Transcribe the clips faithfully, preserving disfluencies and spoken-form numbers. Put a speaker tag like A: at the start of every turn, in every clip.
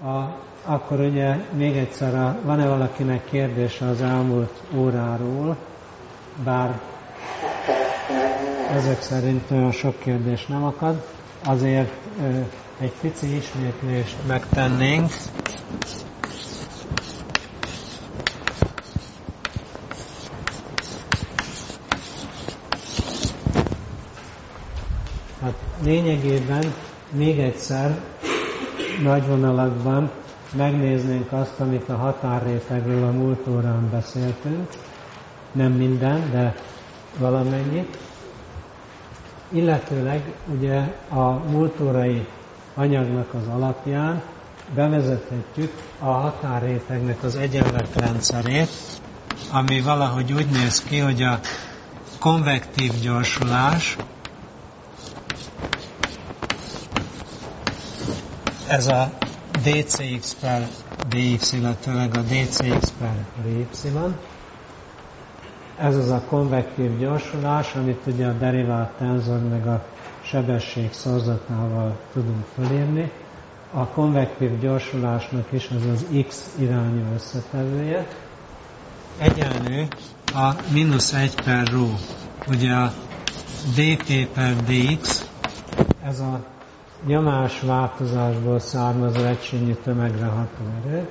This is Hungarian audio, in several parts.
A: A, akkor ugye még egyszer, a, van-e valakinek kérdése az elmúlt óráról, bár ezek szerint olyan sok kérdés nem akad, azért ö, egy pici ismétlést megtennénk. Hát lényegében még egyszer nagy vonalakban megnéznénk azt, amit a határrétegről a múlt órán beszéltünk, nem minden, de valamennyit. Illetőleg ugye a múlt órai anyagnak az alapján bevezethetjük a határrétegnek az egyenletrendszerét, ami valahogy úgy néz ki, hogy a konvektív gyorsulás, ez a dcx per dx, illetőleg a dcx per dy, ez az a konvektív gyorsulás, amit ugye a derivált tenzor meg a sebesség szorzatával tudunk felírni. A konvektív gyorsulásnak is az az x irányú összetevője. Egyenlő a mínusz egy per rho. Ugye a dp per dx, ez a nyomás változásból származó egysúlyű tömegre ható erő,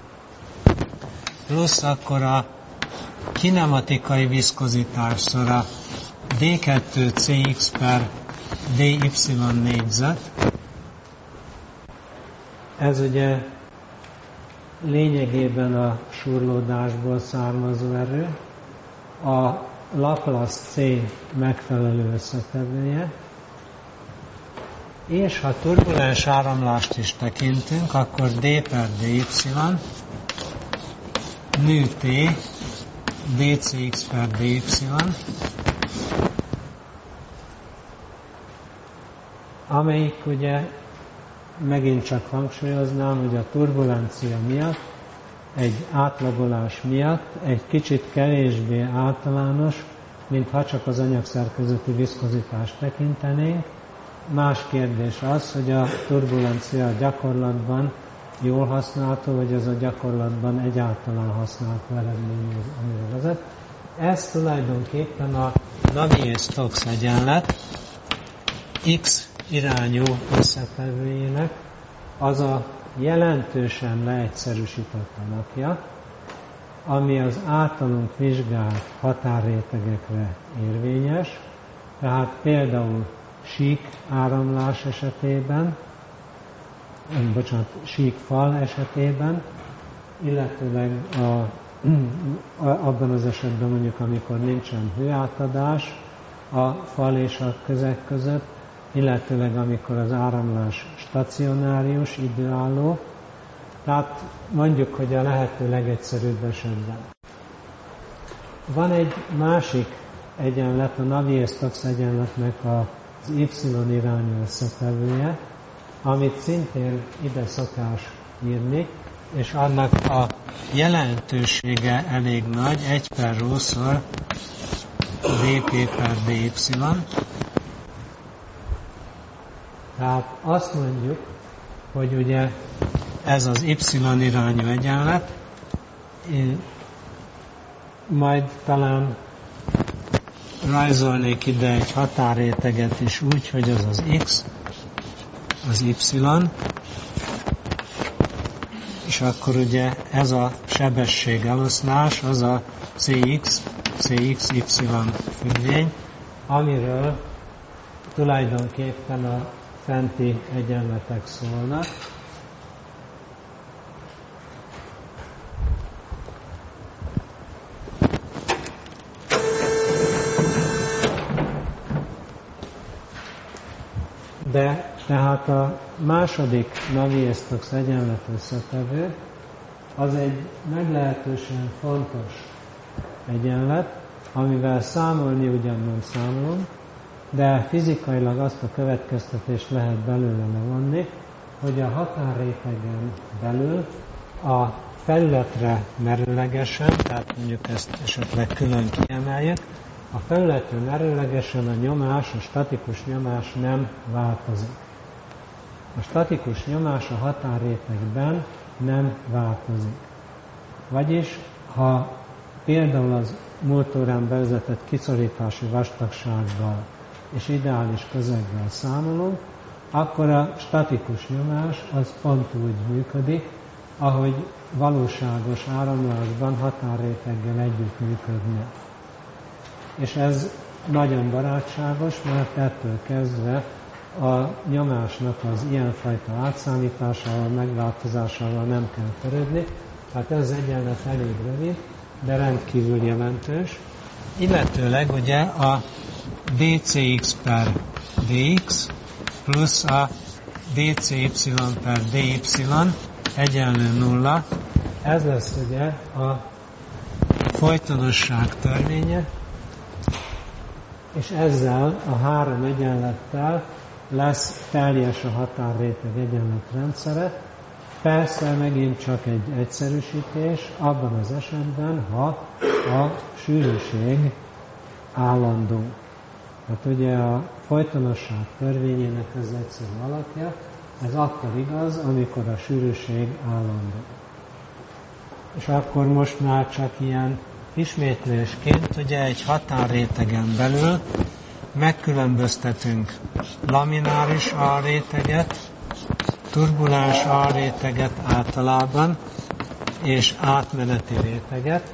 A: plusz akkor a kinematikai viszkozitásszor a dé kettő cx per dy négyzet. Ez ugye lényegében a súrlódásból származó erő, a Laplace C megfelelő összetevője, és ha turbulens áramlást is tekintünk, akkor d per dy nő t dcx per dy, amelyik ugye megint csak hangsúlyoznám, hogy a turbulencia miatt, egy átlagolás miatt egy kicsit kevésbé általános, mint ha csak az anyagszerkezeti viszkozitást tekintenénk. Más kérdés az, hogy a turbulencia gyakorlatban jól használható, vagy ez a gyakorlatban egyáltalán használható eredmény, amire vezet. Ez tulajdonképpen a Navier-Stokes egyenlet x irányú összetevőjének az a jelentősen leegyszerűsített alakja, ami az általunk vizsgált határrétegekre érvényes, tehát például sík áramlás esetében, bocsánat, sík fal esetében, illetőleg a, abban az esetben mondjuk, amikor nincsen hőátadás a fal és a közeg között, illetőleg amikor az áramlás stacionárius, időálló, tehát mondjuk, hogy a lehető legegyszerűbb esetben. Van egy másik egyenlet, a Navier-Stokes egyenletnek az y irányú összetevője, amit szintén ide szokás írni, és annak a jelentősége elég nagy, egy per rho-szor dp per dy. Tehát azt mondjuk, hogy ugye ez az y irányú egyenlet, majd talán rajzolnék ide egy határréteget is úgy, hogy az az x, az y, és akkor ugye ez a sebesség eloszlás, az a cx, cx, y függvény, amiről tulajdonképpen a fenti egyenletek szólnak. De tehát a második Navier-Stokes egyenlet összetevő az egy meglehetősen fontos egyenlet, amivel számolni ugyan nem számolunk, de fizikailag azt a következtetést lehet belőle levonni, hogy a határrétegen belül a felületre merőlegesen, tehát mondjuk ezt esetleg külön kiemeljük, a felületre merőlegesen a nyomás, a statikus nyomás nem változik. A statikus nyomás a határrétegben nem változik. Vagyis, ha például az múlt órán bevezetett kiszorítási vastagsággal és ideális közeggel számolunk, akkor a statikus nyomás az pont úgy működik, ahogy valóságos áramlásban határréteggel együtt működne. És ez nagyon barátságos, mert ettől kezdve a nyomásnak az ilyenfajta átszámításával, megváltozásával nem kell törődni. Tehát ez az egyenlet elég rövid, de rendkívül jelentős. Illetőleg ugye a dcx per dx plusz a dcy per dy egyenlő nulla. Ez lesz ugye a folytonosság törvénye, és ezzel a három egyenlettel lesz teljes a határréteg egyenletrendszere. Persze megint csak egy egyszerűsítés abban az esetben, ha a sűrűség állandó. Tehát ugye a folytonosság törvényének ez egyszerű alapja, ez akkor igaz, amikor a sűrűség állandó. És akkor most már csak ilyen ismétlésként ugye egy határrétegen belül megkülönböztetünk lamináris alréteget, turbulens alréteget általában, és átmeneti réteget.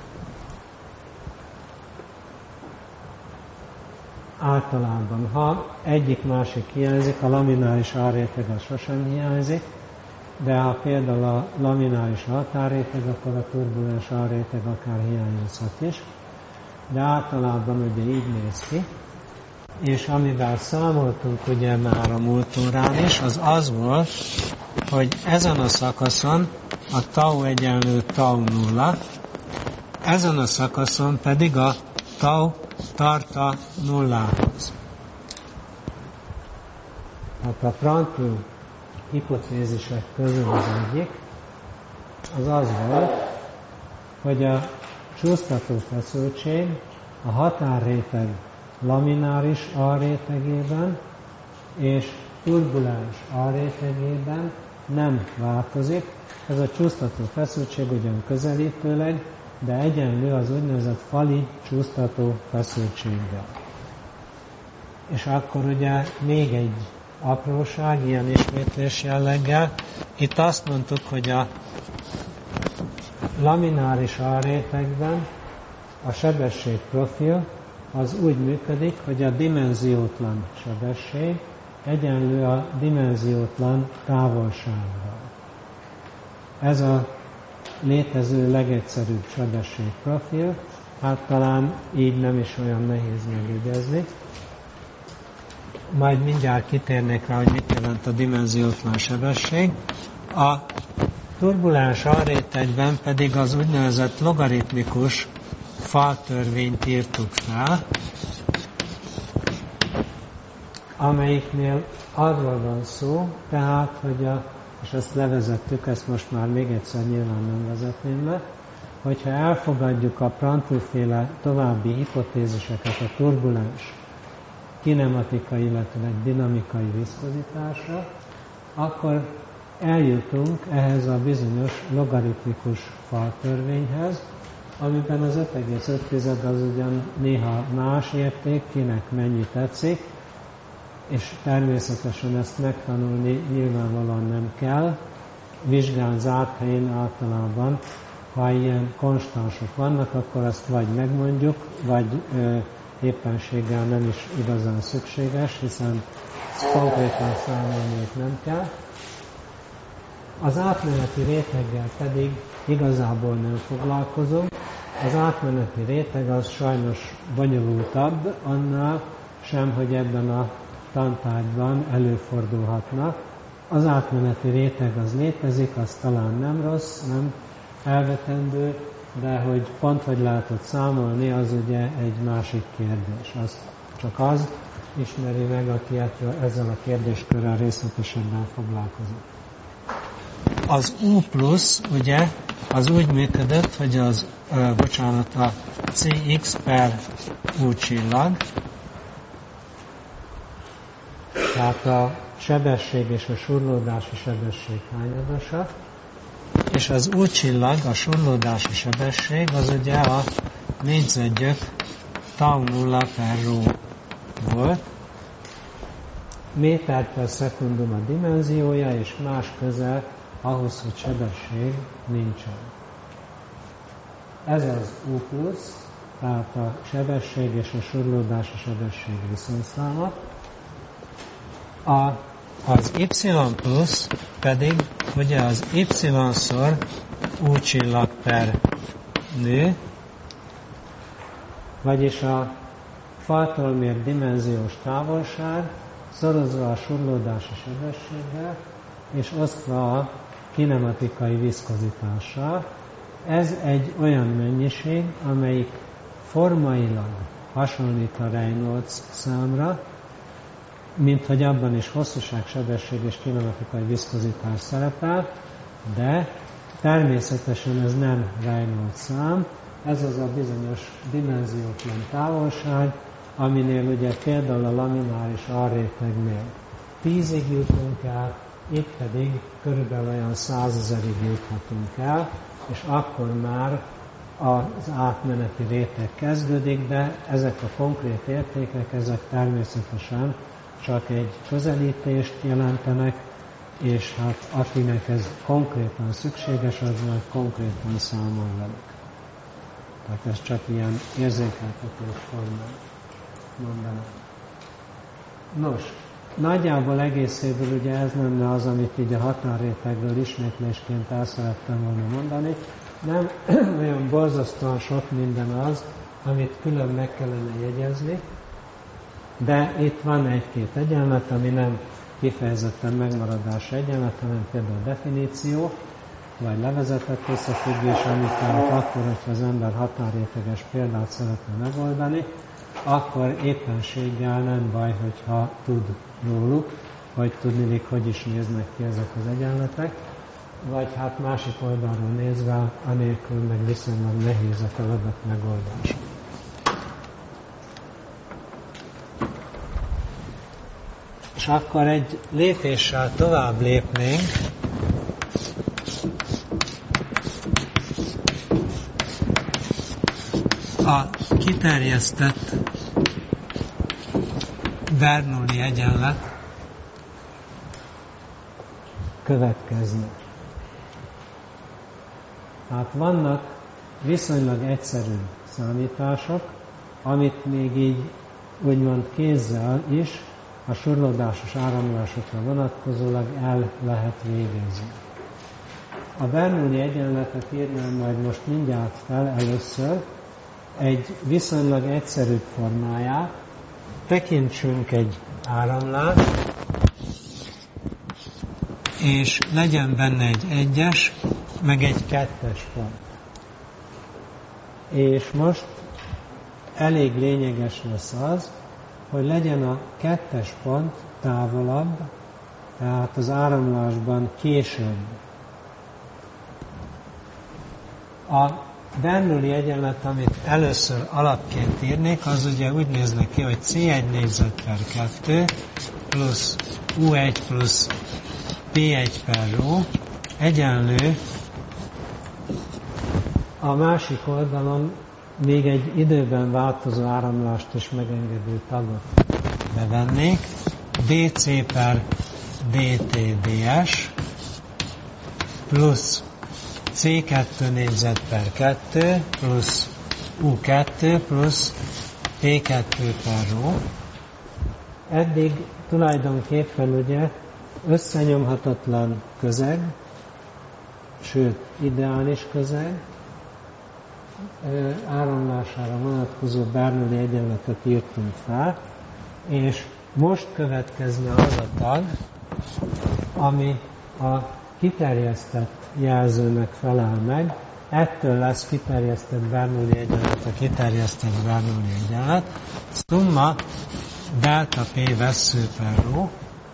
A: Általában, ha egyik-másik hiányzik, a lamináris alréteg az sosem hiányzik, de ha például a lamináris altárréteg, akkor a turbulens alréteg akár hiányozhat is. De általában ugye így néz ki. És amivel számoltunk ugye már a múlt órán is, az az volt, hogy ezen a szakaszon a tau egyenlő tau nulla, ezen a szakaszon pedig a tau tart a nullához. Hát a Prandtl hipotézisek közül az egyik, az az volt, hogy a csúsztató feszültség a határréteg lamináris alrétegében és turbulens alrétegében nem változik. Ez a csúsztató feszültség ugyan közelítőleg, de egyenlő az úgynevezett fali csúsztató feszültséggel. És akkor ugye még egy apróság, ilyen ismétlés jelleggel. Itt azt mondtuk, hogy a lamináris alrétegben a sebességprofil az úgy működik, hogy a dimenziótlan sebesség egyenlő a dimenziótlan távolsággal. Ez a létező legegyszerűbb sebességprofil, hát talán így nem is olyan nehéz megjegyezni. Majd mindjárt kitérnék rá, hogy mit jelent a dimenziótlan sebesség. A turbulens alrétegben pedig az úgynevezett logaritmikus faltörvényt írtuk fel, amelyiknél arról van szó, tehát, hogy a, és ezt levezettük, ezt most már még egyszer nyilván nem vezetném le, hogyha elfogadjuk a Prandtl-féle további hipotéziseket a turbulens kinematikai, illetve dinamikai viszkozitásra, akkor eljutunk ehhez a bizonyos logaritmikus faltörvényhez, amiben az öt egész öt az ugyan néha más érték, kinek mennyi tetszik, és természetesen ezt megtanulni nyilvánvalóan nem kell. Vizsgán zárt helyén általában, ha ilyen konstansok vannak, akkor azt vagy megmondjuk, vagy ö, éppenséggel nem is igazán szükséges, hiszen konkrétan számolni nem kell. Az átmeneti réteggel pedig igazából nem foglalkozunk. Az átmeneti réteg az sajnos bonyolultabb annál sem, hogy ebben a tantárgyban előfordulhatna. Az átmeneti réteg az létezik, az talán nem rossz, nem elvetendő, de hogy pont hogy lehetett számolni, az ugye egy másik kérdés. Azt csak az ismeri meg, aki ezzel a kérdéskörrel részletesebben foglalkozik. Az U plusz, ugye, az úgy működött, hogy az, ö, bocsánat, a Cx per U csillag, tehát a sebesség és a surlódási sebesség hányadosa, és az U-csillag, a surlódási sebesség, az ugye a négyzetgyök tau nulla per rho volt, méter per szekundum a dimenziója, és más közel ahhoz, hogy sebesség nincsen. Ez az U plusz, tehát a sebesség és a surlódási sebesség viszonyszáma. A, az Y plusz pedig ugye az Y-szor U csillag per nő, vagyis a faltól mért dimenziós távolság szorozva a surlódási sebességgel, és osztva a kinematikai viszkozitással. Ez egy olyan mennyiség, amelyik formailag hasonlít a Reynolds számra, mint hogy abban is hosszúság, sebesség és kinematikai viszkozitás szerepel, de természetesen ez nem Reynolds szám, ez az a bizonyos dimenziótlan távolság, aminél ugye például a lamináris alrétegnél tízig jutunk el, itt pedig körülbelül olyan százezerig juthatunk el, és akkor már az átmeneti réteg kezdődik, de ezek a konkrét értékek, ezek természetesen csak egy közelítést jelentenek, és hát akinek ez konkrétan szükséges, az majd konkrétan számol velük. Tehát ez csak ilyen érzékeltetős formán mondanám. Nos, nagyjából egészéből ugye ez lenne az, amit így a határrétegről ismétlésként el szerettem volna mondani. Nem olyan borzasztóan sok minden az, amit külön meg kellene jegyezni, de itt van egy-két egyenlet, ami nem kifejezetten megmaradás egyenlet, hanem például definíció, vagy levezetett összefüggés, amit akkor, hogyha az ember határréteges példát szeretne megoldani, akkor éppenséggel nem baj, hogyha tud róluk, vagy tudnilik, hogy is néznek ki ezek az egyenletek, vagy hát másik oldalról nézve, anélkül meg viszonylag nehéz a feladat megoldása. És akkor egy lépéssel tovább lépnénk, a kiterjesztett Bernoulli egyenlet következne. Tehát vannak viszonylag egyszerű számítások, amit még így úgymond kézzel is a surlódásos áramlásokra vonatkozólag el lehet végezni. A Bernoulli egyenletet írnám majd most mindjárt fel először egy viszonylag egyszerűbb formáját. Tekintsünk egy áramlást, és legyen benne egy egyes, meg egy kettes pont. És most elég lényeges lesz az, hogy legyen a kettes pont távolabb, tehát az áramlásban később. A Bernoulli egyenlet, amit először alapként írnék, az ugye úgy nézne ki, hogy cé egy négyzet per kettő plusz u egy plusz pé egy per rho egyenlő a másik oldalon még egy időben változó áramlást is megengedő tagot bevennék, dc per dt ds plusz cé kettő négyzet per kettő plusz u kettő plusz pé kettő per rho. Eddig tulajdonképpen ugye összenyomhatatlan közeg, sőt ideális közeg, áramlására vonatkozó Bernoulli egyenletet írtunk fel, és most következne az a tag, ami a kiterjesztett jelzőnek felel meg, ettől lesz kiterjesztett Bernoulli egyenlet, a kiterjesztett Bernoulli egyenlet, summa delta P vessző per rho,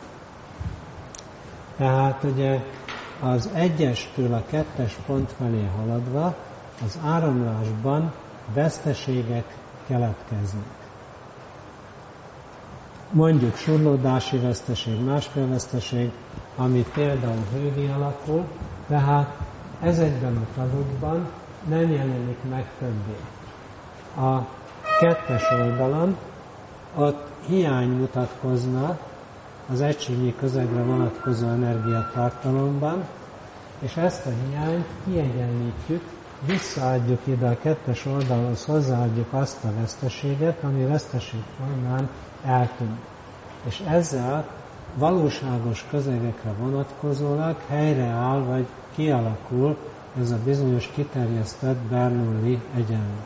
A: tehát ugye az egyestől a kettes pont felé haladva az áramlásban veszteségek keletkeznek. mondjuk surlódási veszteség, másfél veszteség, ami például hődi alakú, tehát ezekben a tagokban nem jelenik meg többé. A kettes oldalon ott hiány mutatkozna az egységnyi közegre vonatkozó energiatartalomban, és ezt a hiányt kiegyenlítjük, visszaadjuk ide a kettes oldalhoz, hozzáadjuk azt a veszteséget, ami veszteség folyamán eltűnt. És ezzel valóságos közegekre vonatkozólag helyreáll, vagy kialakul ez a bizonyos kiterjesztett Bernoulli egyenlet.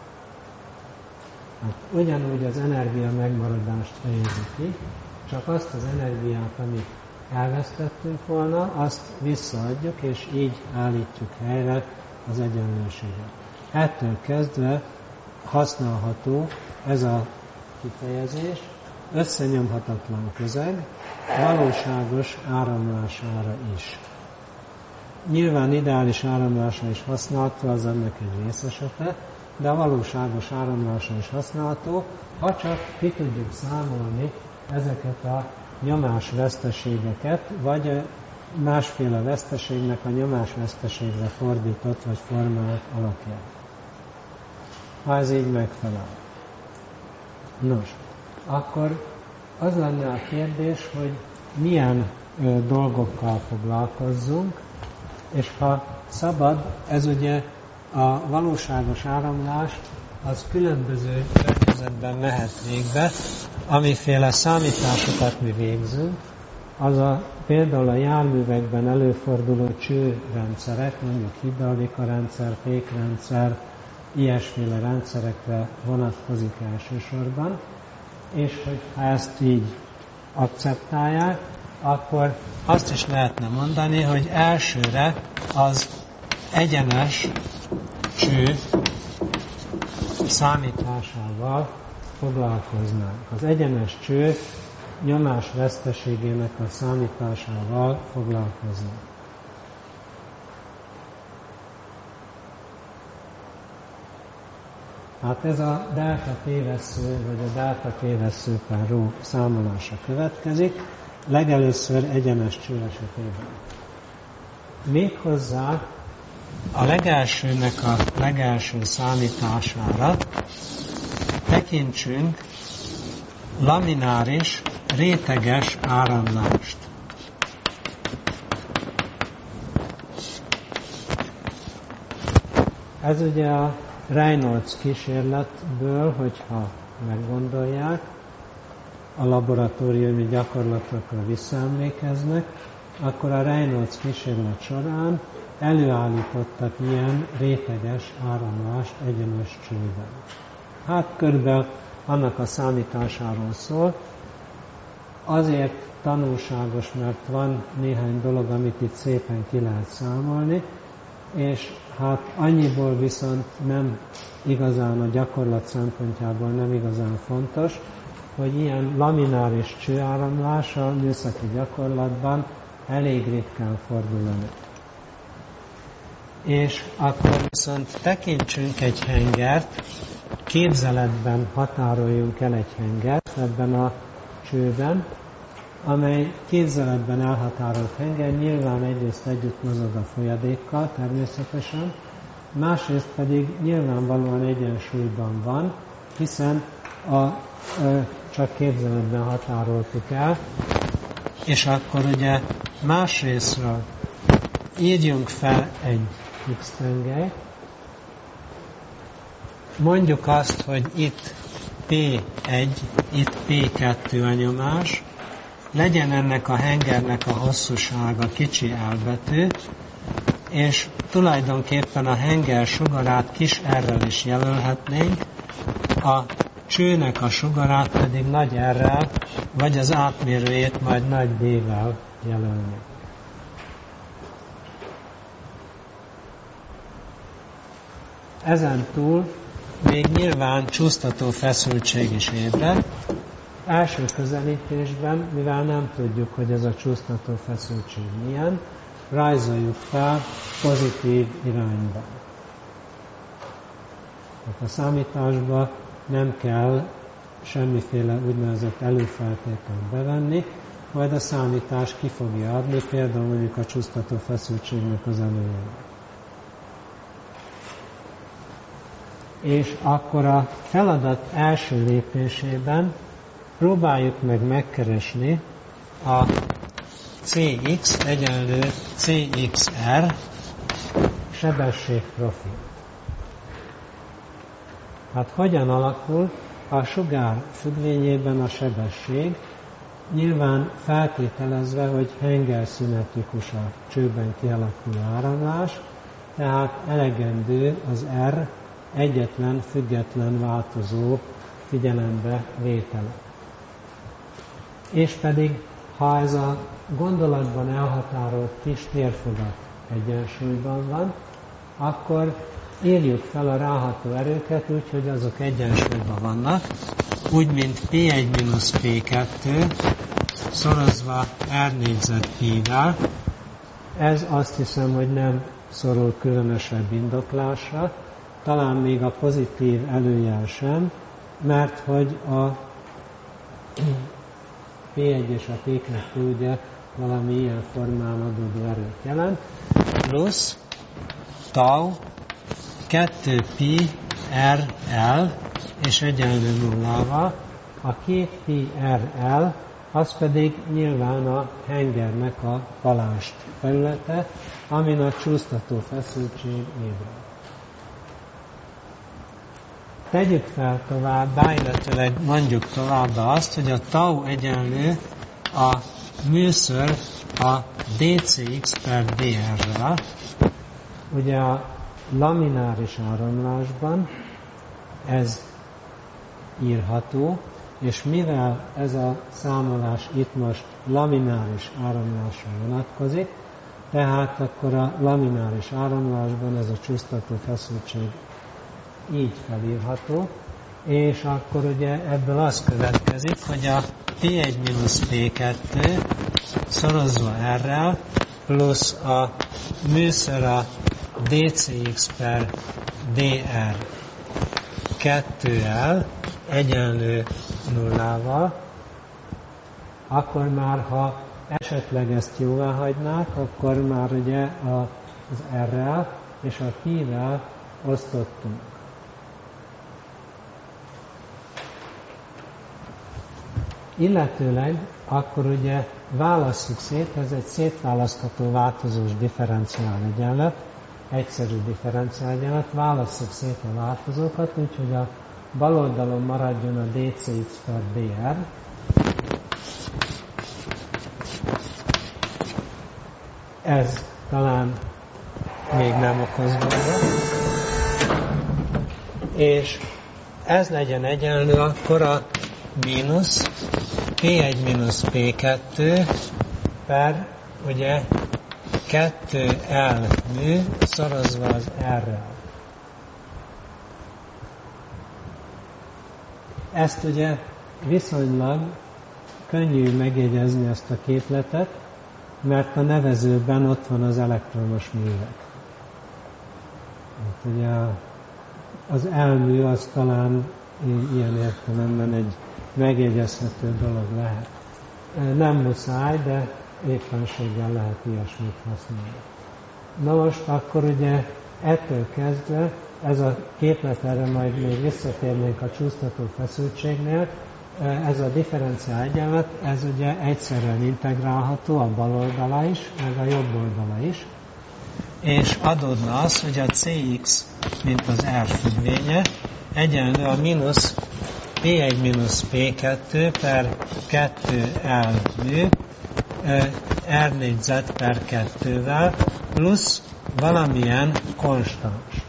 A: Hát ugyanúgy az energia megmaradást fejezi ki, csak azt az energiát, amit elvesztettünk volna, azt visszaadjuk, és így állítjuk helyre az egyenlőséget. Ettől kezdve használható ez a kifejezés összenyomhatatlan közeg valóságos áramlására is. Nyilván ideális áramlásra is használható, az ennek egy részesete, de a valóságos áramlásra is használható, ha csak ki tudjuk számolni ezeket a nyomásveszteségeket, vagy másféle veszteségnek a nyomásveszteségre fordított vagy formált alakját. Ha ez így megfelel. Nos, akkor az lenne a kérdés, hogy milyen ö, dolgokkal foglalkozzunk, és ha szabad, ez ugye a valóságos áramlás az különböző környezetben mehet végbe, amiféle számításokat mi végzünk, az a például a járművekben előforduló csőrendszerek, mondjuk hidraulika rendszer, fékrendszer, ilyesféle rendszerekre vonatkozik elsősorban, és hogyha ezt így akceptálják, akkor azt is lehetne mondani, hogy elsőre az egyenes cső számításával foglalkoznánk. Az egyenes cső nyomás veszteségének a számításával foglalkoznánk. Hát ez a delta tévessző, vagy a delta tévessző per rho számolása következik, legelőször egyenes cső esetében. Méghozzá a legelsőnek a legelső számítására tekintsünk lamináris, réteges áramlást. Ez ugye a Reynolds kísérletből, hogyha meggondolják, a laboratóriumi gyakorlatokra visszaemlékeznek, akkor a Reynolds kísérlet során előállítottak ilyen réteges áramlást egyenes csőben. Hát körülbelül annak a számításáról szól, azért tanulságos, mert van néhány dolog, amit itt szépen ki lehet számolni, és hát annyiból viszont nem igazán a gyakorlat szempontjából nem igazán fontos, hogy ilyen lamináris csőáramlás a műszaki gyakorlatban elég ritkán fordul elő. És akkor viszont tekintsünk egy hengert, képzeletben határoljunk el egy hengert ebben a csőben, amely képzeletben elhatárolt henger nyilván egyrészt együtt mozog a folyadékkal természetesen, másrészt pedig nyilvánvalóan egyensúlyban van, hiszen a, ö, csak képzeletben határoltuk el, és akkor ugye másrésztről írjunk fel egy X-tengelyt, mondjuk azt, hogy itt pé egy, itt pé kettő a nyomás, legyen ennek a hengernek a hosszúsága kicsi elbetű, és tulajdonképpen a henger sugarát kis R-rel is jelölhetnénk, a csőnek a sugarát pedig nagy R-rel, vagy az átmérőjét majd nagy D-vel jelölni. Ezen túl még nyilván csúsztató feszültség is ébred. Első közelítésben, mivel nem tudjuk, hogy ez a csúsztató feszültség milyen, rajzoljuk fel pozitív irányban. Tehát a számításban nem kell semmiféle úgynevezett előfeltételt bevenni, majd a számítás ki fogja adni, például mondjuk a csúsztató feszültségnek az előjele. És akkor a feladat első lépésében próbáljuk meg megkeresni a Cx egyenlő Cxr sebességprofil. Hát hogyan alakul a sugár függvényében a sebesség, nyilván feltételezve, hogy hengerszimmetrikus a csőben kialakuló áramlás, tehát elegendő az R egyetlen független változó figyelembe vétele. És pedig, ha ez a gondolatban elhatárolt kis térfogat egyensúlyban van, akkor írjuk fel a ráható erőket úgy, hogy azok egyensúlyban vannak, úgy, mint P egy mínusz P kettő szorozva R négyzet pi-vel. Ez azt hiszem, hogy nem szorul különösebb indoklásra, talán még a pozitív előjel sem, mert hogy a P egy és a P kettő ugye valami ilyen formán adódó erőt jelent, plusz tau kettő pi R L és egyenlő nullával, a két pi R L az pedig nyilván a hengernek a palást felülete, amin a csúsztató feszültség ébred. Tegyük fel továbbá, illetőleg mondjuk továbbá azt, hogy a tau egyenlő a műször a dcx per dr-rel. Ugye a lamináris áramlásban ez írható, és mivel ez a számolás itt most lamináris áramlásra vonatkozik, tehát akkor a lamináris áramlásban ez a csúsztató feszültség így felírható, és akkor ugye ebből az következik, hogy a P egy mínusz P kettő szorozva R-rel plusz a műször a dcx per dr kettővel egyenlő nullával, akkor már, ha esetleg ezt jóvá hagynák, akkor már ugye az R-rel és a pi-vel osztottunk. Illetőleg akkor ugye válasszuk szét, ez egy szétválasztható változós differenciál egyenlet, egyszerű differenciál egyenlet, válasszuk szét a változókat, úgyhogy a bal oldalon maradjon a dcx per dr, ez talán még nem okoz gondot, és ez legyen egyenlő akkor a mínusz P egy mínusz P kettő per ugye kettő L mű szorozva az R-rel. Ezt ugye viszonylag könnyű megjegyezni ezt a képletet, mert a nevezőben ott van az elektromos művek. Hát ugye az elmű az talán ilyen értelemben egy megjegyezhető dolog lehet. Nem muszáj, de éppenséggel lehet ilyesmit használni. Na most akkor ugye ettől kezdve ez a képlet, erre majd még visszatérnénk a csúsztató feszültségnél, ez a differenciál egyenlet, ez ugye egyszerűen integrálható, a bal oldala is, meg a jobb oldala is, és adódna az, hogy a Cx, mint az R függvénye, egyenlő a mínusz P egy mínusz P kettő per kettő L mű R négyzet per kettővel plusz valamilyen konstans.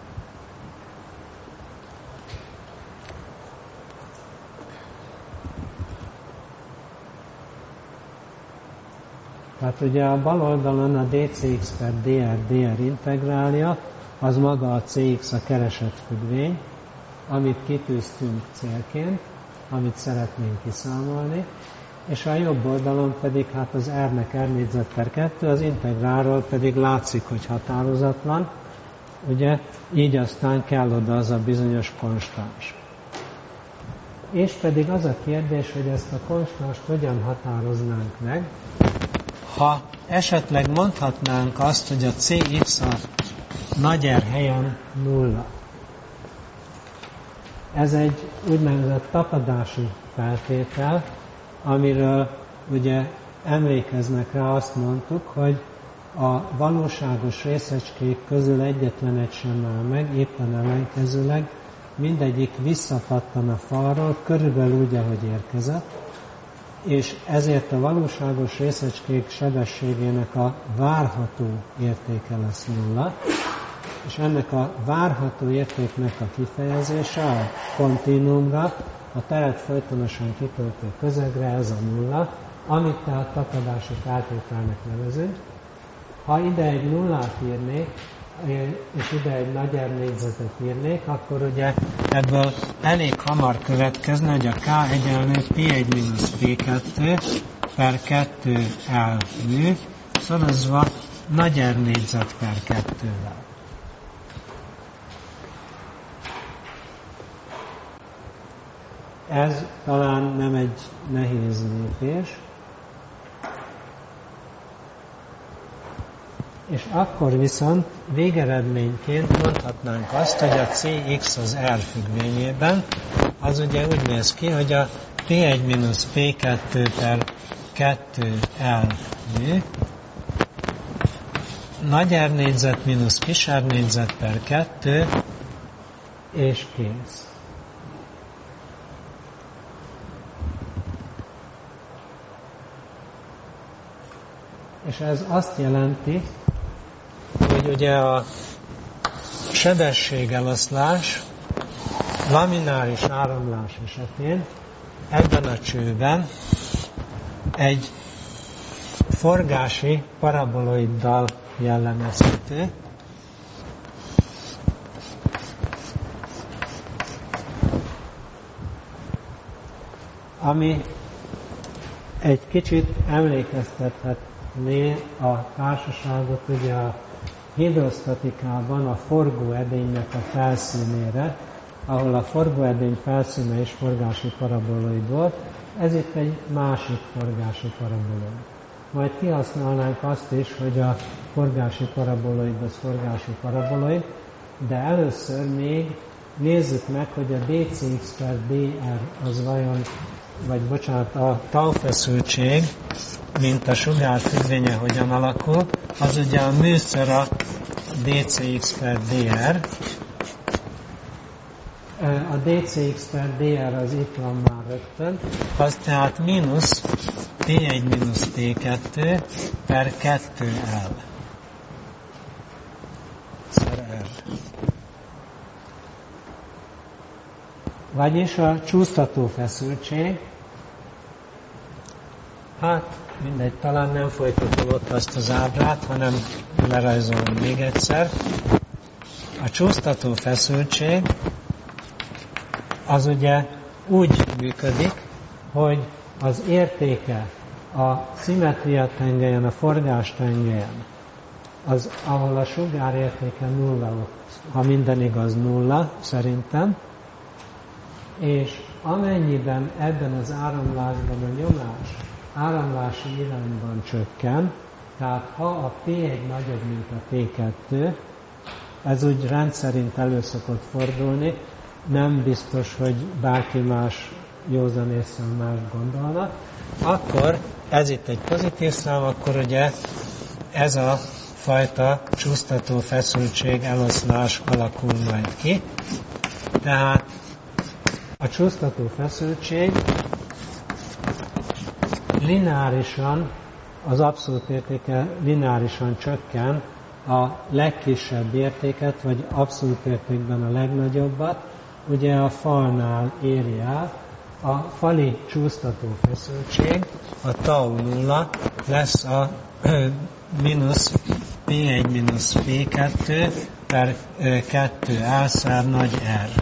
A: Tehát ugye a bal oldalon a dcx per dr, dr integrálja, az maga a Cx, a keresett függvény, amit kitűztünk célként, amit szeretnénk kiszámolni, és a jobb oldalon pedig hát az R-nek R négyzet per kettő, az integrálról pedig látszik, hogy határozatlan, ugye, így aztán kell oda az a bizonyos konstans. És pedig az a kérdés, hogy ezt a konstanst hogyan határoznánk meg. Ha esetleg mondhatnánk azt, hogy a Cx a nagy R helyen nulla. Ez egy úgynevezett tapadási feltétel, amiről ugye emlékeznek rá, azt mondtuk, hogy a valóságos részecskék közül egyetlen egy sem áll meg, éppen ellenkezőleg mindegyik visszapattan a falról, körülbelül úgy, ahogy érkezett, és ezért a valóságos részecskék sebességének a várható értéke lesz nulla, és ennek a várható értéknek a kifejezése a kontinuumra, a teret folytonosan kitöltő közegre, ez a nulla, amit tehát tapadási feltételnek nevezünk. Ha ide egy nullát írnék, és ide egy nagy R négyzetet írnék, akkor ugye ebből elég hamar következne, hogy a K egyenlő P egy mínusz P kettő per kettő L mű, szorozva nagy R négyzet per kettővel. Ez talán nem egy nehéz lépés. És akkor viszont végeredményként mondhatnánk azt, hogy a Cx az R függvényében, az ugye úgy néz ki, hogy a P egy mínusz P kettő per kettő L mű, nagy R négyzet mínusz kis R négyzet per kettő, és kész. És ez azt jelenti, hogy ugye a sebességeloszlás lamináris áramlás esetén ebben a csőben egy forgási paraboloiddal jellemezhető, ami egy kicsit emlékeztethetné a társaságot ugye a hidrosztatikában a forgóedénynek a felszínére, ahol a forgóedény felszíne is forgási paraboloid volt, ez itt egy másik forgási paraboloid. Majd kihasználnánk azt is, hogy a forgási paraboloid az forgási paraboloid, de először még nézzük meg, hogy a dcx per dr az vajon, vagy bocsánat, a tau feszültség, mint a sugár függvénye hogyan alakul, az ugye a műszer a dcx per dr. A dcx per dr az itt van már rögtön, az tehát mínusz P egy mínusz P kettő per kettő L. Szer R. Vagyis a csúsztató feszültség, hát mindegy, talán nem folytatom ott azt az ábrát, hanem lerajzolom még egyszer. A csúsztató feszültség az ugye úgy működik, hogy az értéke a szimmetria tengelyen, a forgás tengelyen, az, ahol a sugár értéke nulla, ha minden igaz nulla, szerintem, és amennyiben ebben az áramlásban a nyomás áramlási irányban csökken, tehát ha a P egy nagyobb, mint a P kettő, ez úgy rendszerint elő szokott fordulni, nem biztos, hogy bárki más józanésszel más gondolna, akkor ez itt egy pozitív szám, akkor ugye ez a fajta csúsztató feszültség eloszlás alakul majd ki. Tehát a csúsztató feszültség lineárisan, az abszolút értéke lineárisan csökken a legkisebb értéket, vagy abszolút értékben a legnagyobbat, ugye a falnál éri el. A fali csúsztató feszültség, a tau nulla lesz a mínusz P egy mínusz P kettő per kettő L szer nagy R.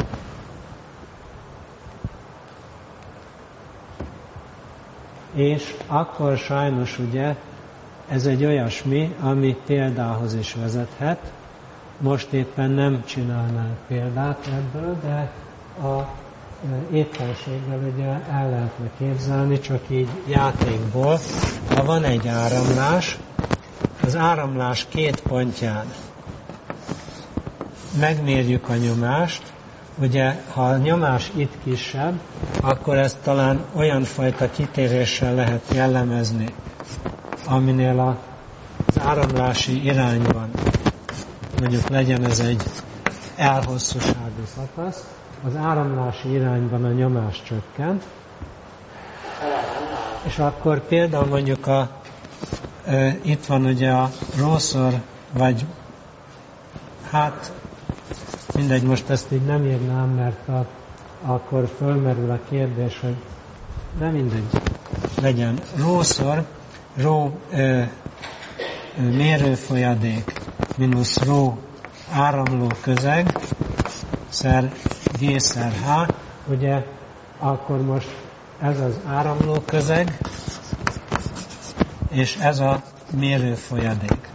A: És akkor sajnos ugye ez egy olyasmi, ami példához is vezethet. Most éppen nem csinálnánk példát ebből, de a éppenséggel ugye el lehetne képzelni, csak így játékból, ha van egy áramlás, az áramlás két pontján megmérjük a nyomást, ugye ha a nyomás itt kisebb, akkor ezt talán olyan fajta kitéréssel lehet jellemezni, aminél az áramlási irányban, mondjuk legyen ez egy elhosszúságú szakasz, az áramlási irányban a nyomás csökken, és akkor például mondjuk a, e, itt van ugye a rószor, vagy hát mindegy, most ezt így nem írnám, mert a, akkor fölmerül a kérdés, hogy de mindegy, legyen rószor, ró e, mérőfolyadék mínusz ró áramló közeg szer G szer H, ugye akkor most ez az áramló közeg, és ez a mérőfolyadék.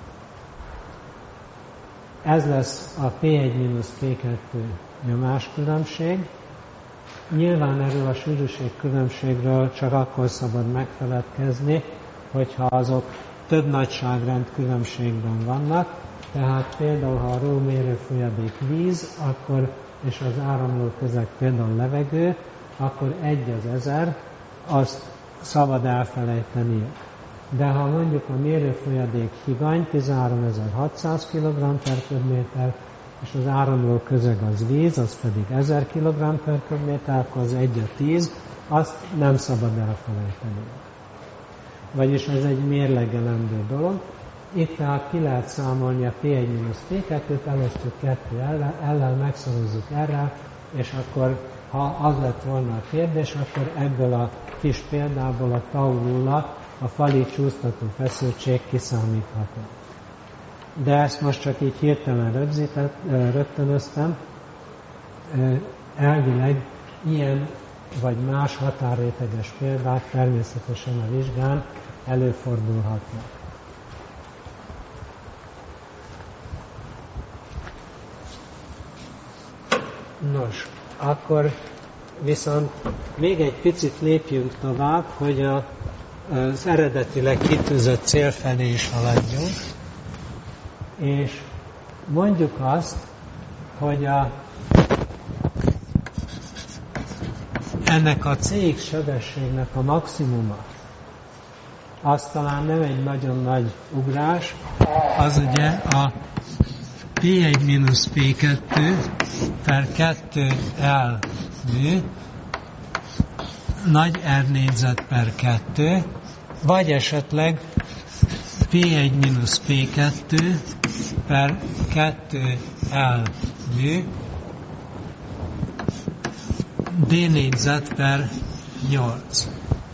A: Ez lesz a P egy mínusz P kettő nyomáskülönbség. Nyilván erről a sűrűség különbségről csak akkor szabad megfeledkezni, hogyha azok több nagyságrend különbségben vannak, tehát például ha a ró mérőfolyadék víz, akkor, és az áramló közeg például levegő, akkor egy az ezer, azt szabad elfelejteni. De ha mondjuk a mérőfolyadék higany tizenháromezer-hatszáz kilogramm per köbméter, és az áramló közeg az víz, az pedig ezer kilogramm per köbméter, akkor az egy a tíz, azt nem szabad elfelejteni. Vagyis ez egy mérlegelendő dolog. Itt tehát ki lehet számolni a P egy mínusz P kettőt, elosztjuk kettő ellen, ellen megszorozzuk erre, és akkor, ha az lett volna a kérdés, akkor ebből a kis példából a tau nulla, a fali csúsztató feszültség kiszámítható. De ezt most csak így hirtelen rögzített, rögtönöztem. Elvileg ilyen vagy más határréteges példák természetesen a vizsgán előfordulhatnak. Nos, akkor viszont még egy picit lépjünk tovább, hogy a, az eredetileg kitűzött cél felé is haladjunk, és mondjuk azt, hogy a, ennek a cx sebességnek a maximuma, az talán nem egy nagyon nagy ugrás, az ugye a P egy mínusz P kettő per kettő L mű nagy R négyzet per kettő, vagy esetleg P egy mínusz P kettő per kettő L mű D négyzet per nyolc.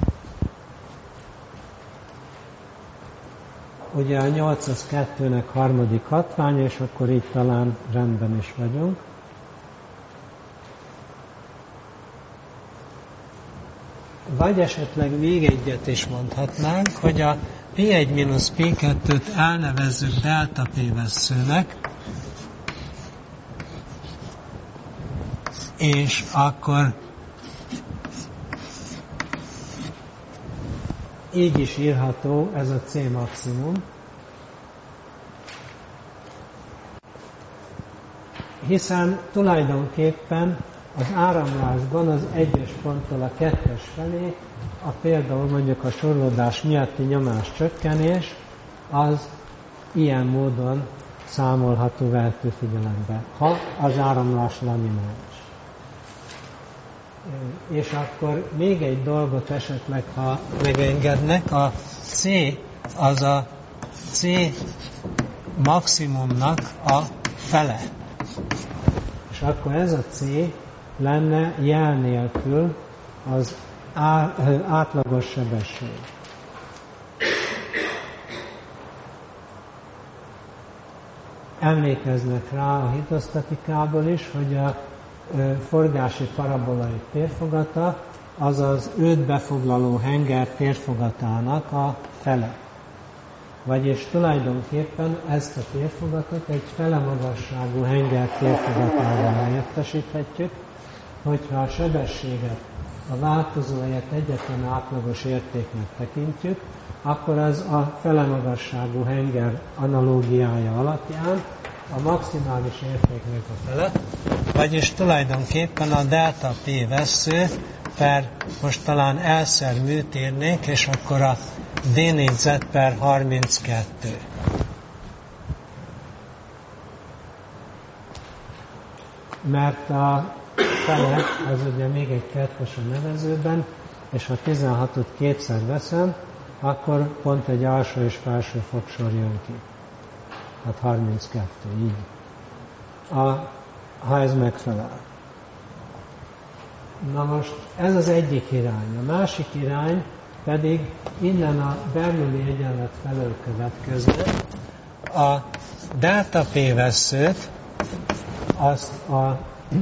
A: Ugye a nyolc az kettőnek harmadik hatvány, és akkor így talán rendben is vagyunk. Vagy esetleg még egyet is mondhatnánk, hogy a P egy mínusz P kettőt elnevezzük delta P vesszőnek, és akkor így is írható ez a C maximum, hiszen tulajdonképpen az áramlásban az egyes ponttól a kettes felé, a például mondjuk a sorlódás miatti nyomás csökkenés, az ilyen módon számolható vehető figyelembe, ha az áramlás laminális. És akkor még egy dolgot esetleg, ha megengednek, a C az a C maximumnak a fele. És akkor ez a C lenne jel nélkül az átlagos sebesség. Emlékeznek rá a hidrosztatikából is, hogy a forgási parabolai térfogata az az őt befoglaló henger térfogatának a fele. Vagyis tulajdonképpen ezt a térfogatot egy fele magasságú henger térfogatával helyettesíthetjük, hogyha a sebességet, a változóját egyetlen átlagos értéknek tekintjük, akkor az a felemagasságú henger analógiája alapján a maximális értéknek a fele, vagyis tulajdonképpen a delta P vessző per, most talán elszer műt írnék, és akkor a D négyzet per harminckettő. Mert a fele, az ugye még egy kettes a nevezőben, és ha tizenhatot kétszer veszem, akkor pont egy alsó és felső fogsor jön ki. Hát harminckettő, így. A, ha ez megfelel. Na most ez az egyik irány. A másik irány pedig innen a Bernoulli egyenlet felől következő. A delta P vesszőt azt a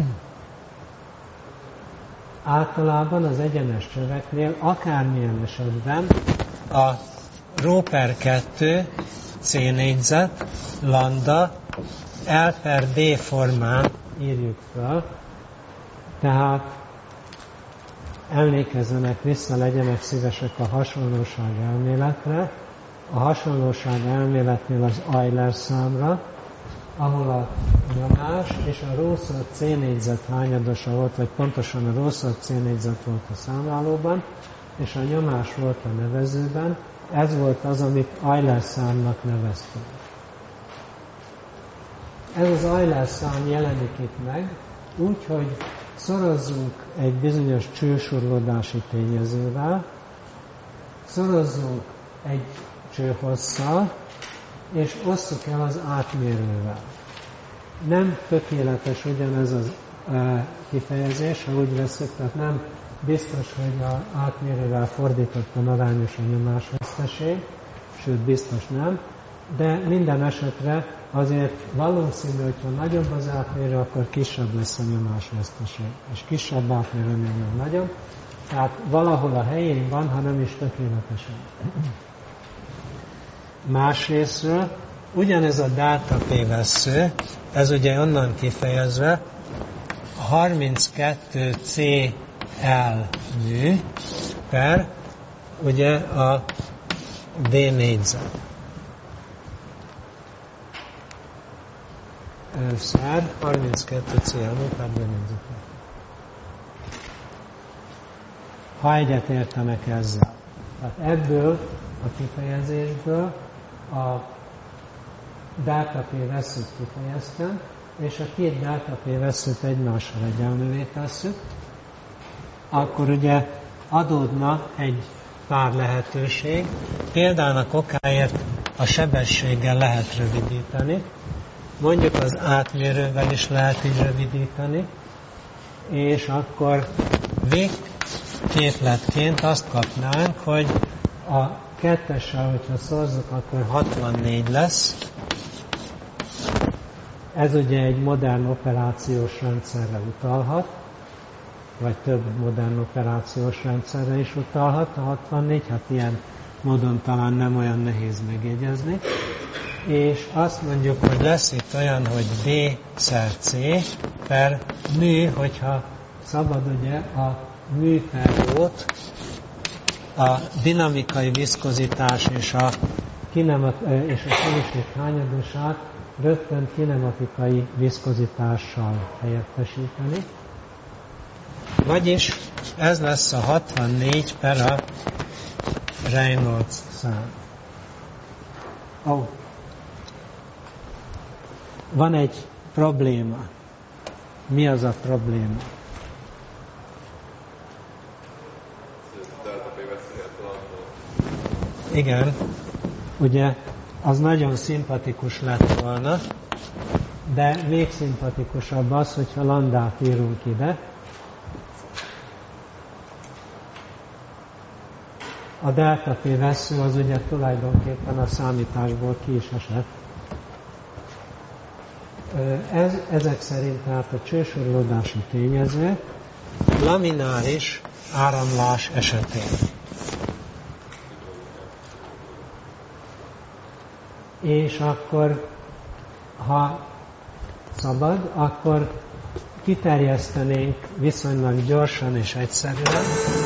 A: általában az egyenes csöveknél akármilyen esetben a rho per kettő C négyzet lambda L per D formán írjuk fel, tehát emlékezzenek vissza, legyenek szívesek a hasonlóság elméletre. A hasonlóság elméletnél az Euler számra, ahol a nyomás és a rho-szor C négyzet hányadosa volt, vagy pontosan a rho-szor C négyzet volt a számlálóban, és a nyomás volt a nevezőben, ez volt az, amit Euler számnak neveztünk. Ez az Euler szám jelenik itt meg, úgyhogy szorozzunk egy bizonyos csősurlódási tényezővel, szorozzunk egy csőhosszal, és osszuk el az átmérővel. Nem tökéletes ugyanez az e, kifejezés, ha úgy veszük, tehát nem biztos, hogy az átmérővel fordítottan arányos a nyomásveszteség, sőt biztos nem, de minden esetre azért valószínű, hogy ha nagyobb az átmérő, akkor kisebb lesz a nyomásveszteség, és kisebb átmérőnél nagyobb, tehát valahol a helyén van, ha nem is tökéletesen. Másrésztről ugyanez a delta P vessző, ez ugye onnan kifejezve harminckettő C L mű per ugye a D négyzet. Először harminckettő C L mű per D négyzet. Ha egyet értenek ezzel. Tehát ebből a kifejezésből a delta P vesszőt kifejeztem, és a két delta P vesszőt egymással egyenlővé tesszük, akkor ugye adódna egy pár lehetőség. Példának okáért a sebességgel lehet rövidíteni, mondjuk az átmérővel is lehet így rövidíteni, és akkor végképletként azt kapnánk, hogy a kettessel, hogyha szorzuk, akkor hatvannégy lesz. Ez ugye egy modern operációs rendszerre utalhat, vagy több modern operációs rendszerre is utalhat a hatvannégy, hát ilyen módon talán nem olyan nehéz megjegyezni. És azt mondjuk, hogy lesz itt olyan, hogy D szer C per mű, hogyha szabad ugye a mű per rót, a dinamikai viszkozitás és a, kinemat, és a személyiség hányadosát rögtön kinematikai viszkozitással helyettesíteni. Vagyis ez lesz a hatvannégy per a Reynolds szám. Oh. Van egy probléma. Mi az a probléma? Igen, ugye az nagyon szimpatikus lett volna, de még szimpatikusabb az, hogyha lambdát írunk ide. A delta P vessző az ugye tulajdonképpen a számításból ki is esett. Ez, ezek szerint tehát a csősorlódási tényező lamináris áramlás esetén. És akkor, ha szabad, akkor kiterjesztenénk viszonylag gyorsan és egyszerűen,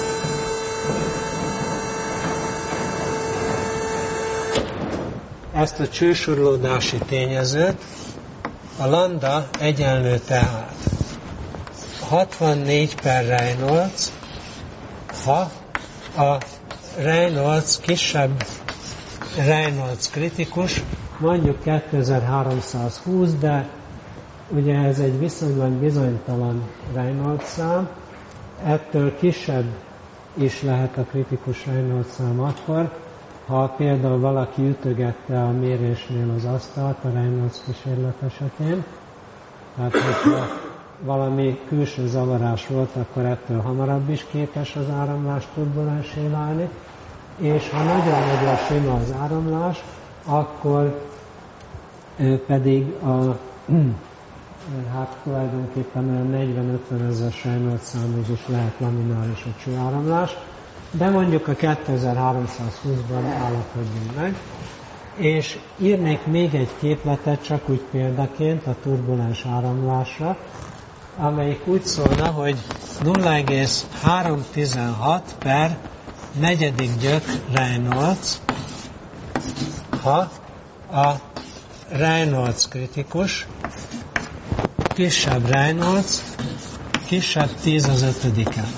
A: ezt a csősurlódási tényezőt, a lambda egyenlő tehát hatvannégy per Reynolds, ha a Reynolds kisebb Reynolds kritikus, mondjuk kétezer-háromszázhúsz, de ugye ez egy viszonylag bizonytalan Reynolds szám, ettől kisebb is lehet a kritikus Reynolds szám akkor, ha például valaki ütögette a mérésnél az asztalt a Reynolds kísérlet esetén, tehát hogyha valami külső zavarás volt, akkor ettől hamarabb is képes az áramlás turbulensé válni, és ha nagyon-nagyon sima az áramlás, akkor pedig a, hát tulajdonképpen olyan negyven-ötven ezer Reynolds számig is lehet lamináris a csőáramlás, de mondjuk a kétezer-háromszázhúszban állapodjunk meg, és írnék még egy képletet csak úgy példaként a turbulens áramlásra, amelyik úgy szólna, hogy nulla egész háromszáztizenhat per negyedik gyök Reynolds, ha a Reynolds kritikus, kisebb Reynolds, kisebb tíz az ötödiken.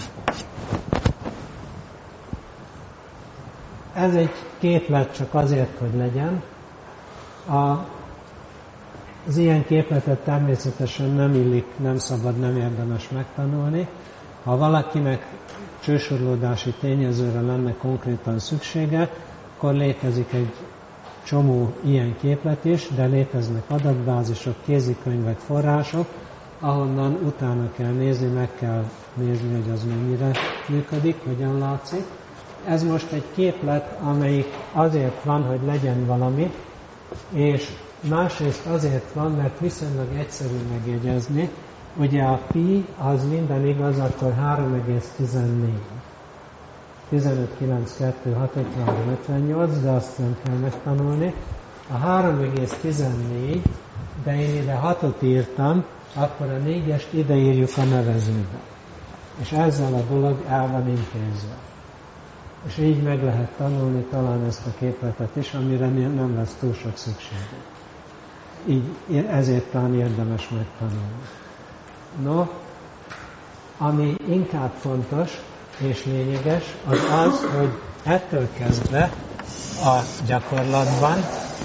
A: Ez egy képlet csak azért, hogy legyen. A, az ilyen képletet természetesen nem illik, nem szabad, nem érdemes megtanulni. Ha valakinek csősurlódási tényezőre lenne konkrétan szüksége, akkor létezik egy csomó ilyen képlet is, de léteznek adatbázisok, kézikönyvek, források, ahonnan utána kell nézni, meg kell nézni, hogy az mennyire működik, hogyan látszik. Ez most egy képlet, amelyik azért van, hogy legyen valami, és másrészt azért van, mert viszonylag egyszerű megjegyezni. Ugye a pi az minden igaz, akkor három egész tizennégy. tizenöt kilenc kettő hat ötvenhárom ötvennyolc, de azt nem kell megtanulni. A három egész tizennégy, de én ide hatot írtam, akkor a négyest ide írjuk a nevezőbe. És ezzel a dolog el van intézve. És így meg lehet tanulni talán ezt a képletet is, amire nem lesz túl sok szükség. Így ezért talán érdemes megtanulni. No, ami inkább fontos és lényeges, az az, hogy ettől kezdve a gyakorlatban,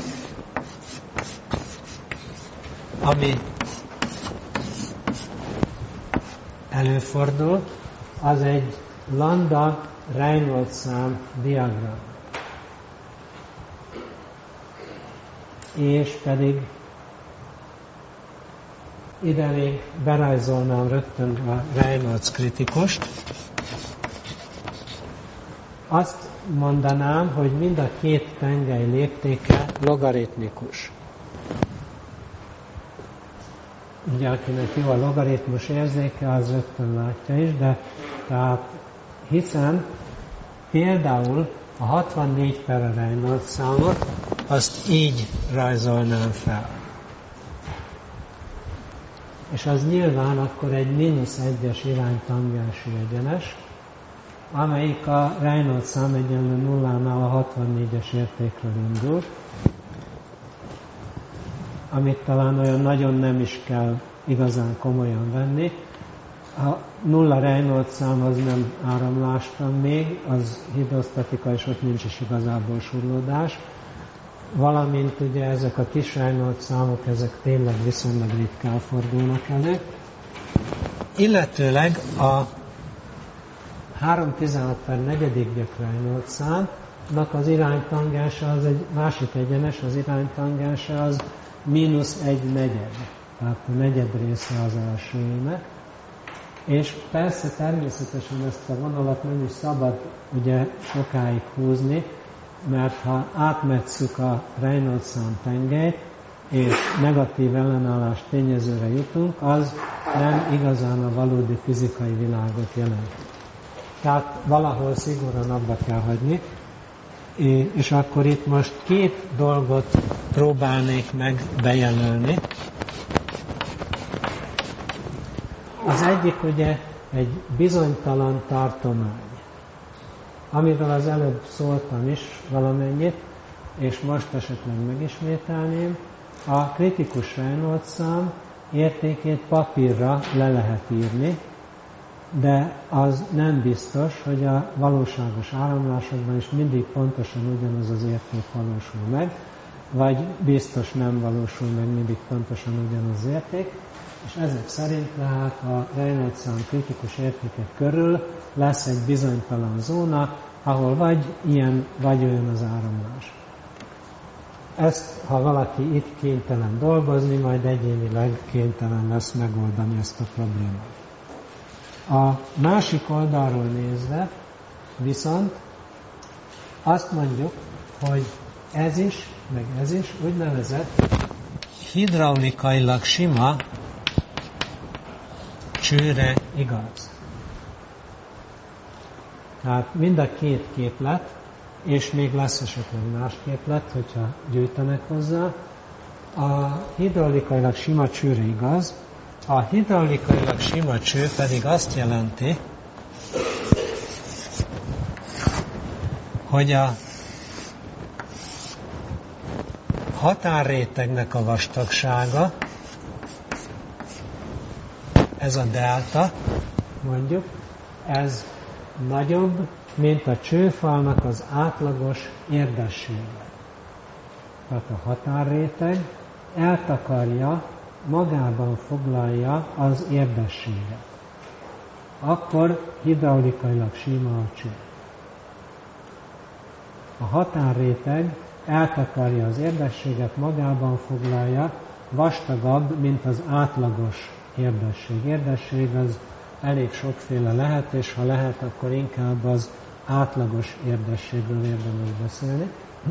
A: ami előfordul, az egy lambda Reynolds szám diagram. És pedig ide még berajzolnám rögtön a Reynolds kritikust. Azt mondanám, hogy mind a két tengely léptéke logaritmikus. Ugye, akinek jó a logaritmus érzéke, az rögtön látja is, de tehát hiszen például a hatvannégy per Reynolds számot, azt így rajzolnám fel. És az nyilván akkor egy mínusz egyes iránytangensű egyenes, amelyik a Reynolds szám egyenlő nullánál a hatvannégyes értékről indul, amit talán olyan nagyon nem is kell igazán komolyan venni. A nulla Reynolds szám az nem áramlástan még, az hidrosztatika, és ott nincs is igazából surlódás. Valamint ugye ezek a kis Reynolds számok, ezek tényleg viszonylag ritkán fordulnak elő. Illetőleg a háromszáztizenhat per negyedik gyök Reynolds számnak az iránytangense az egy másik egyenes, az iránytangense az mínusz egy negyed, tehát a negyed része az elsőjének. És persze természetesen ezt a vonalat nem is szabad ugye sokáig húzni, mert ha átmetszük a Reynolds szám tengelyt, és negatív ellenállás tényezőre jutunk, az nem igazán a valódi fizikai világot jelent. Tehát valahol szigorúan abba kell hagyni, és akkor itt most két dolgot próbálnék meg bejelölni. Az egyik ugye egy bizonytalan tartomány, amiről az előbb szóltam is valamennyit, és most esetleg megismételném. A kritikus Reynolds szám értékét papírra le lehet írni, de az nem biztos, hogy a valóságos áramlásokban is mindig pontosan ugyanaz az érték valósul meg, vagy biztos nem valósul meg mindig pontosan ugyanaz az érték, és ezek szerint tehát a Reynolds szám kritikus értékek körül lesz egy bizonytalan zóna, ahol vagy ilyen, vagy olyan az áramlás. Ezt, ha valaki itt kénytelen dolgozni, majd egyénileg kénytelen lesz megoldani ezt a problémát. A másik oldalról nézve viszont azt mondjuk, hogy ez is, meg ez is úgynevezett hidraulikailag sima csőre igaz. Tehát mind a két képlet, és még lesz esetleg más képlet, hogyha gyűjtenek hozzá. A hidraulikailag sima csőre igaz, a hidraulikailag sima cső pedig azt jelenti, hogy a határrétegnek a vastagsága, ez a delta, mondjuk, ez nagyobb, mint a csőfalnak az átlagos érdessége. Tehát a határréteg eltakarja, magában foglalja az érdességet. Akkor hidraulikailag sima a cső. A határréteg eltakarja az érdességet, magában foglalja, vastagabb, mint az átlagos érdesség. Érdesség az elég sokféle lehet, és ha lehet, akkor inkább az átlagos érdességről érdemes beszélni.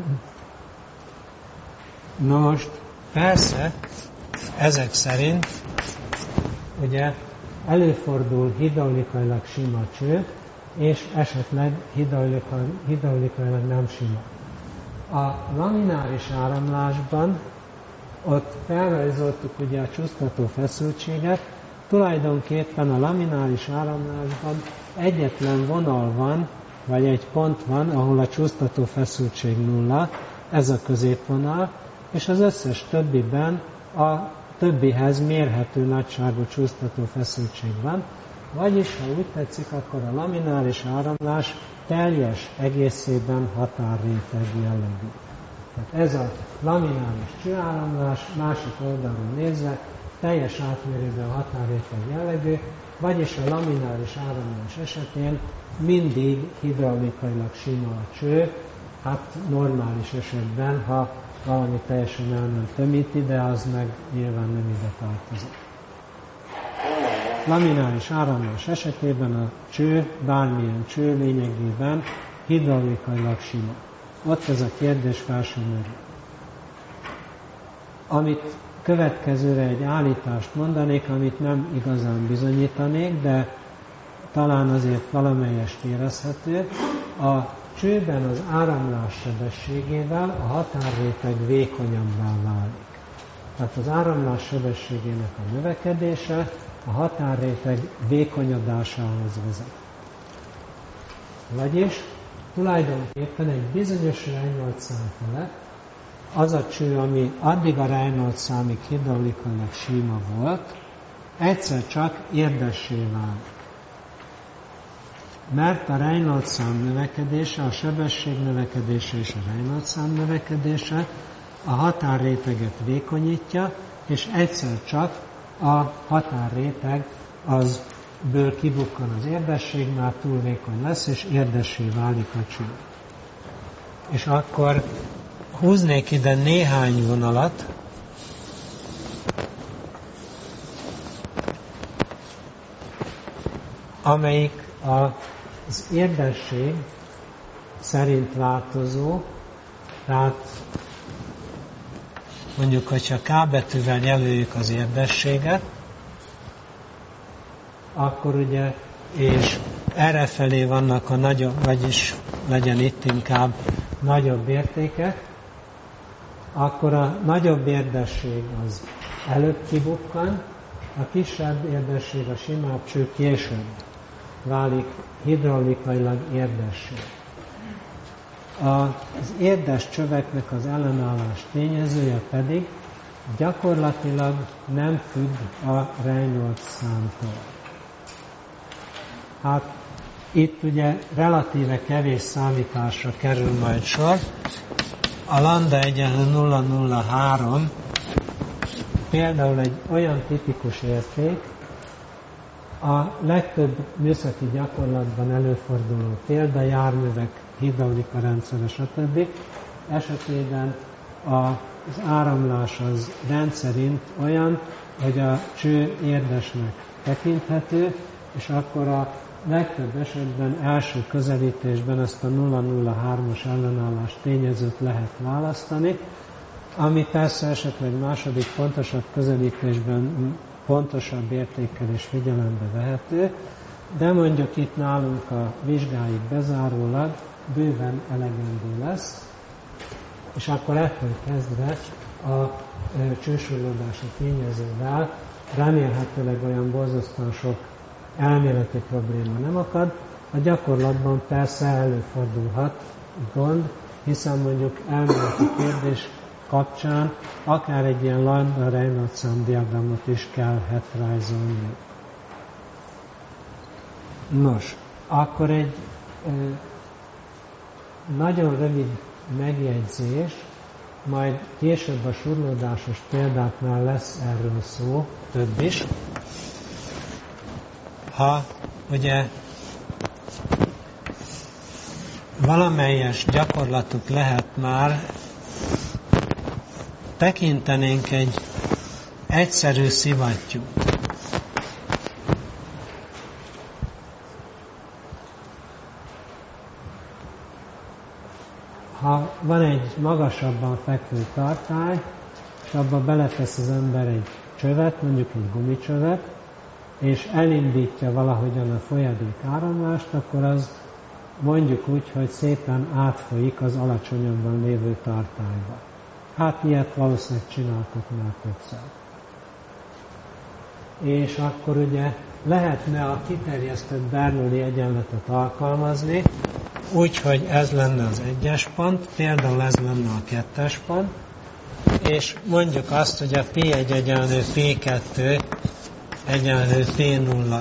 A: Na most, persze, ezek szerint ugye előfordul hidraulikailag sima cső, és esetleg hidraulikailag nem sima. A lamináris áramlásban ott felrajzoltuk ugye a csúsztató feszültséget, tulajdonképpen a lamináris áramlásban egyetlen vonal van, vagy egy pont van, ahol a csúsztató feszültség nulla, ez a középvonal, és az összes többiben a többihez mérhető nagyságú csúsztató feszültség van, vagyis, ha úgy tetszik, akkor a lamináris áramlás teljes egészében határréteg jellegű. Tehát ez a lamináris csőáramlás másik oldalról nézve teljes átmérőben határréteg jellegű, vagyis a lamináris áramlás esetén mindig hidraulikailag sima a cső, hát normális esetben, ha valami teljesen elment tömíti, de az meg nyilván nem ide tartozik. Lamináris áramlás esetében a cső, bármilyen cső lényegében hidraulikailag sima. Ott ez a kérdés fel sem merül. Amit következőre egy állítást mondanék, amit nem igazán bizonyítanék, de talán azért valamelyest érezhető. A csőben az áramlás sebességével a határréteg vékonyabbá válik. Tehát az áramlás sebességének a növekedése a határréteg vékonyodásához vezet. Vagyis tulajdonképpen egy bizonyos Reynolds szám felett az a cső, ami addig a Reynolds számig hidraulikailag sima volt, egyszer csak érdessé válik. Mert a Reynolds szám növekedése, a sebesség növekedése és a Reynolds szám növekedése a határréteget vékonyítja, és egyszer csak a határréteg az ből kibukkan az érdesség, már túl vékony lesz, és érdessé válik a cső. És akkor húznék ide néhány vonalat, amelyik az érdesség szerint változó, tehát mondjuk, hogyha K betűvel jelöljük az érdességet, akkor ugye, és errefelé vannak a nagyobb, vagyis legyen itt inkább nagyobb értékek, akkor a nagyobb érdesség az előbb kibukkan, A kisebb érdesség, a simább cső később válik hidraulikailag érdessé. Az érdes csöveknek az ellenállás tényezője pedig gyakorlatilag nem függ a Reynolds számtól. Hát itt ugye relatíve kevés számításra kerül majd sor. A lambda egyenlő nulla nulla három például egy olyan tipikus érték, a legtöbb műszaki gyakorlatban előforduló példa, járművek, hidraulika rendszere, stb. Esetében az áramlás az rendszerint olyan, hogy a cső érdesnek tekinthető, és akkor a legtöbb esetben első közelítésben ezt a nulla nulla hármas ellenállás tényezőt lehet választani, ami persze esetleg második pontosabb közelítésben pontosabb értékkel is figyelembe vehető, de mondjuk itt nálunk a vizsgáig bezárólag bőven elegendő lesz, és akkor ettől kezdve a csősúlyolódási tényezővel remélhetőleg olyan borzasztóan sok elméleti probléma nem akad. A gyakorlatban persze előfordulhat gond, hiszen mondjuk elméleti kérdés kapcsán akár egy ilyen Lambda-Reynolds szám diagramot is kellhet rajzolni. Nos, akkor egy ö, nagyon rövid megjegyzés, majd később a surlódásos példáknál lesz erről szó, több is. Ha ugye valamelyes gyakorlatuk lehet már, tekintenénk egy egyszerű szivattyút. Ha van egy magasabban fekvő tartály, és abba beletesz az ember egy csövet, mondjuk egy gumicsövet, és elindítja valahogyan a folyadék áramlást, akkor az mondjuk úgy, hogy szépen átfolyik az alacsonyabban lévő tartályba. Hát ilyet valószínűleg csináltok már többször. És akkor ugye lehetne a kiterjesztett Bernoulli egyenletet alkalmazni, úgyhogy ez lenne az egyes pont, például ez lenne a kettes pont, és mondjuk azt, hogy a P egy egyenlő P kettő egyenlő P nulla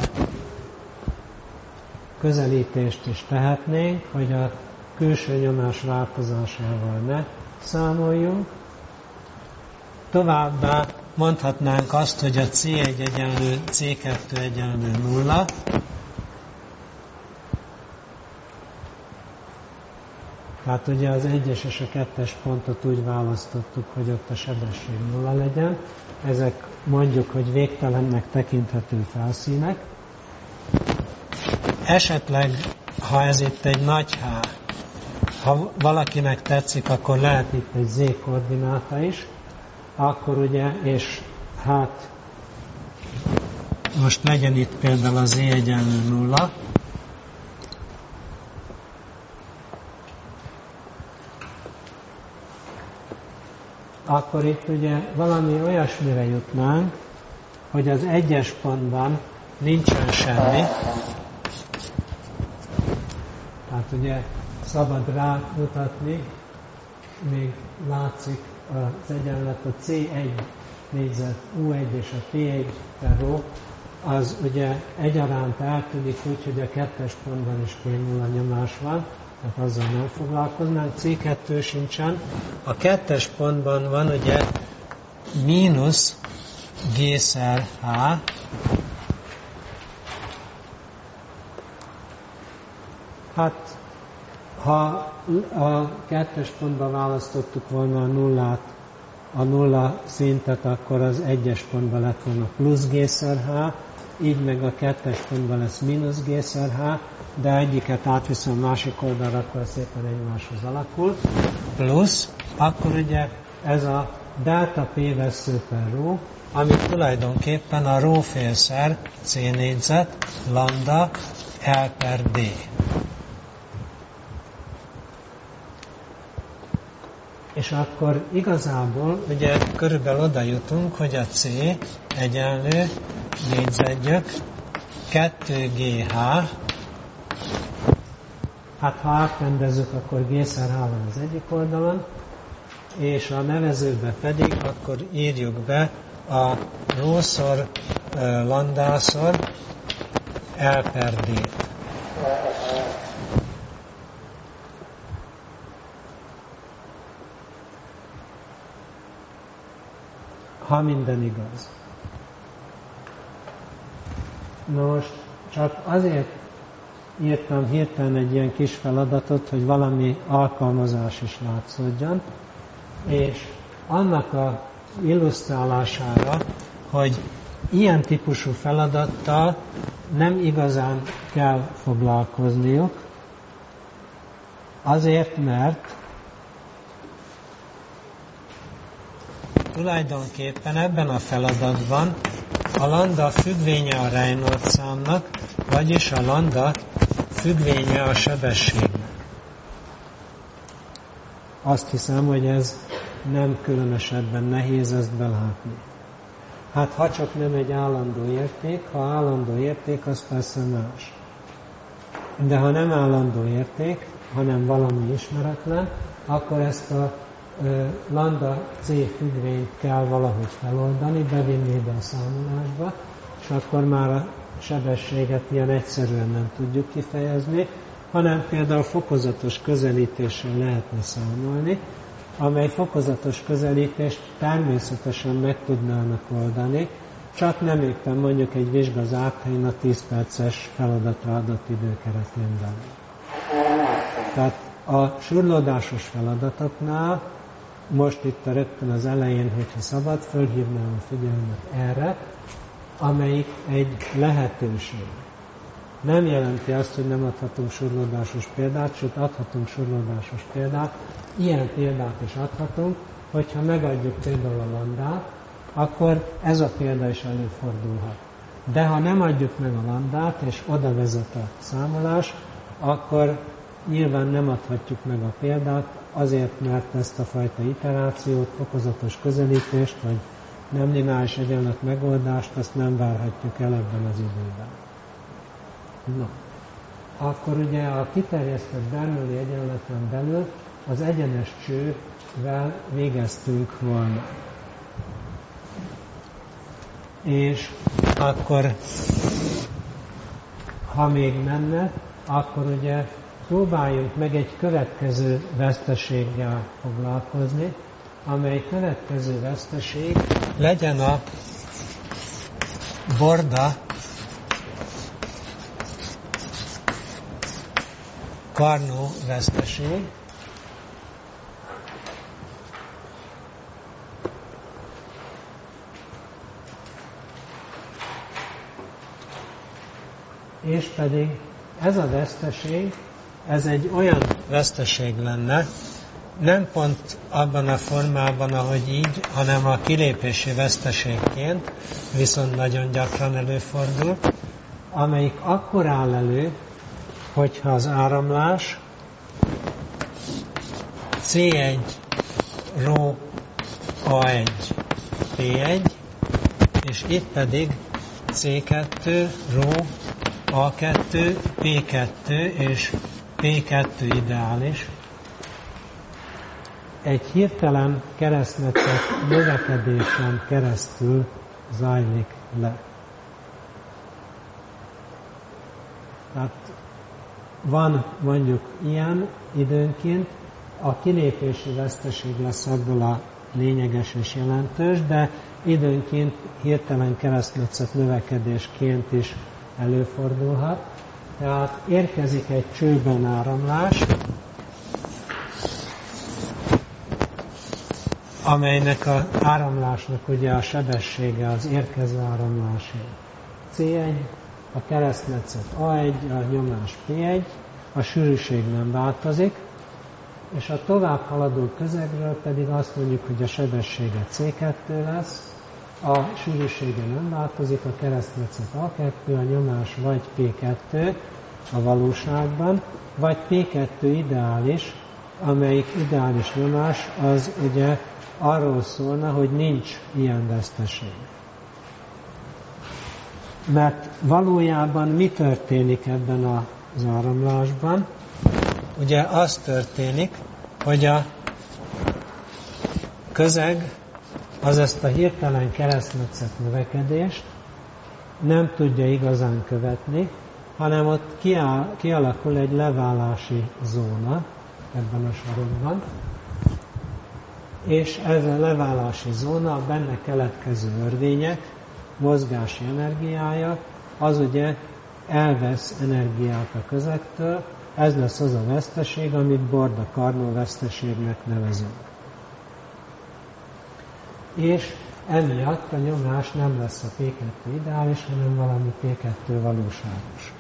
A: közelítést is tehetnénk, hogy a külső nyomás változásával ne számoljunk. Továbbá mondhatnánk azt, hogy a C egy egyenlő C kettő egyenlő nulla, tehát ugye az egyes és a kettes pontot úgy választottuk, hogy ott a sebesség nulla legyen. Ezek mondjuk, hogy végtelennek tekinthető felszínek. Esetleg, ha ez itt egy nagy H, ha valakinek tetszik, akkor lehet itt egy Z koordináta is, akkor ugye, és hát most legyen itt például a Z egyenlő nulla, akkor itt ugye valami olyasmire jutnánk, hogy az egyes pontban nincsen semmi. Tehát ugye szabad rámutatni, még látszik az egyenlet, a C egy négyzet U egy és a P egy per rho, az ugye egyaránt eltűnik úgy, hogy a kettes pontban is P nulla nyomás van, tehát azzal nem foglalkoznánk, C kettő sincsen. A kettes pontban van ugye mínusz G szer H, hát ha a kettes pontban választottuk volna a nullát, a nulla szintet, akkor az egyes pontban lett volna plusz G szer H, így meg a kettes pontban lesz mínusz G szer H, de egyiket átviszem a másik oldalra, akkor szépen egymáshoz alakul. Plusz, akkor ugye ez a delta P vesző per rho, ami tulajdonképpen a rho félszer C négyzet lambda L per D. És akkor igazából ugye körülbelül oda jutunk, hogy a C egyenlő négyzetgyök kettő gé há, hát ha átrendezzük, akkor G-szer H van az egyik oldalon, és a nevezőbe pedig akkor írjuk be a rho-szor lambda-szor L per D-t. Ha minden igaz. Most csak azért írtam hirtelen egy ilyen kis feladatot, hogy valami alkalmazás is látszódjon, és annak a illusztrálására, hogy ilyen típusú feladattal nem igazán kell foglalkozniuk, azért, mert tulajdonképpen ebben a feladatban a lambda függvénye a Reynolds számnak, vagyis a lambda függvénye a sebességnek. Azt hiszem, hogy ez nem különösebben nehéz ezt belátni. Hát ha csak nem egy állandó érték, ha állandó érték, az persze más. De ha nem állandó érték, hanem valami ismeretlen, akkor ezt a ö, lambda C függvényt kell valahogy feloldani, bevinni ide a számolásba, és akkor már a sebességet ilyen egyszerűen nem tudjuk kifejezni, hanem például fokozatos közelítéssel lehetne számolni, amely fokozatos közelítést természetesen meg tudnának oldani, csak nem éppen mondjuk egy vizsga zárt helyen a tíz perces feladatra adott időkeretén belül. Tehát a surlódásos feladatoknál, most itt a rögtön az elején, hogyha szabad, fölhívnám a figyelmet erre, amelyik egy lehetőség. Nem jelenti azt, hogy nem adhatunk surlódásos példát, sőt adhatunk surlódásos példát. Ilyen példát is adhatunk, hogyha megadjuk például a lambdát, akkor ez a példa is előfordulhat. De ha nem adjuk meg a lambdát, és oda vezet a számolás, akkor nyilván nem adhatjuk meg a példát, azért, mert ezt a fajta iterációt, fokozatos közelítést, vagy nem lineáris egyenlet megoldást, azt nem várhatjuk el ebben az időben. No. Akkor ugye a kiterjesztett Bernoulli egyenleten belül az egyenes csővel végeztünk volna. És akkor, ha még menne, akkor ugye próbáljunk meg egy következő veszteséggel foglalkozni, amely következő veszteség legyen a Borda Carnot veszteség, és pedig ez a veszteség, ez egy olyan veszteség lenne, nem pont abban a formában, ahogy így, hanem a kilépési veszteségként, viszont nagyon gyakran előfordul, amelyik akkor áll elő, hogyha az áramlás cé egy rho á egy pé egy, és itt pedig cé kettő rho á kettő pé kettő és pé kettő ideális, egy hirtelen keresztmetszett növekedésen keresztül zajlik le. Tehát van mondjuk ilyen időnként, a kilépési veszteség lesz ebből a lényeges és jelentős, de időnként hirtelen keresztmetszett növekedésként is előfordulhat. Tehát érkezik egy csőben áramlás, amelynek az áramlásnak ugye a sebessége az érkező áramlásé cé egy, a keresztmetszet á egy, a nyomás pé egy, a sűrűség nem változik, és a tovább haladó közegről pedig azt mondjuk, hogy a sebessége cé kettő lesz, a sűrűsége nem változik, a keresztmetszet á kettő, a nyomás vagy pé kettő a valóságban, vagy pé kettő ideális, amelyik ideális nyomás, az ugye arról szólna, hogy nincs ilyen veszteség. Mert valójában mi történik ebben az áramlásban? Ugye az történik, hogy a közeg az ezt a hirtelen keresztmetszett növekedést nem tudja igazán követni, hanem ott kiáll, kialakul egy leválási zóna ebben a sarokban, és ez a leválási zóna, a benne keletkező örvények mozgási energiája, az ugye elvesz energiát a közegtől, ez lesz az a veszteség, amit Borda-Karnó veszteségnek nevezünk. És emiatt a nyomás nem lesz a pé kettő ideális, hanem valami pé kettő valóságos.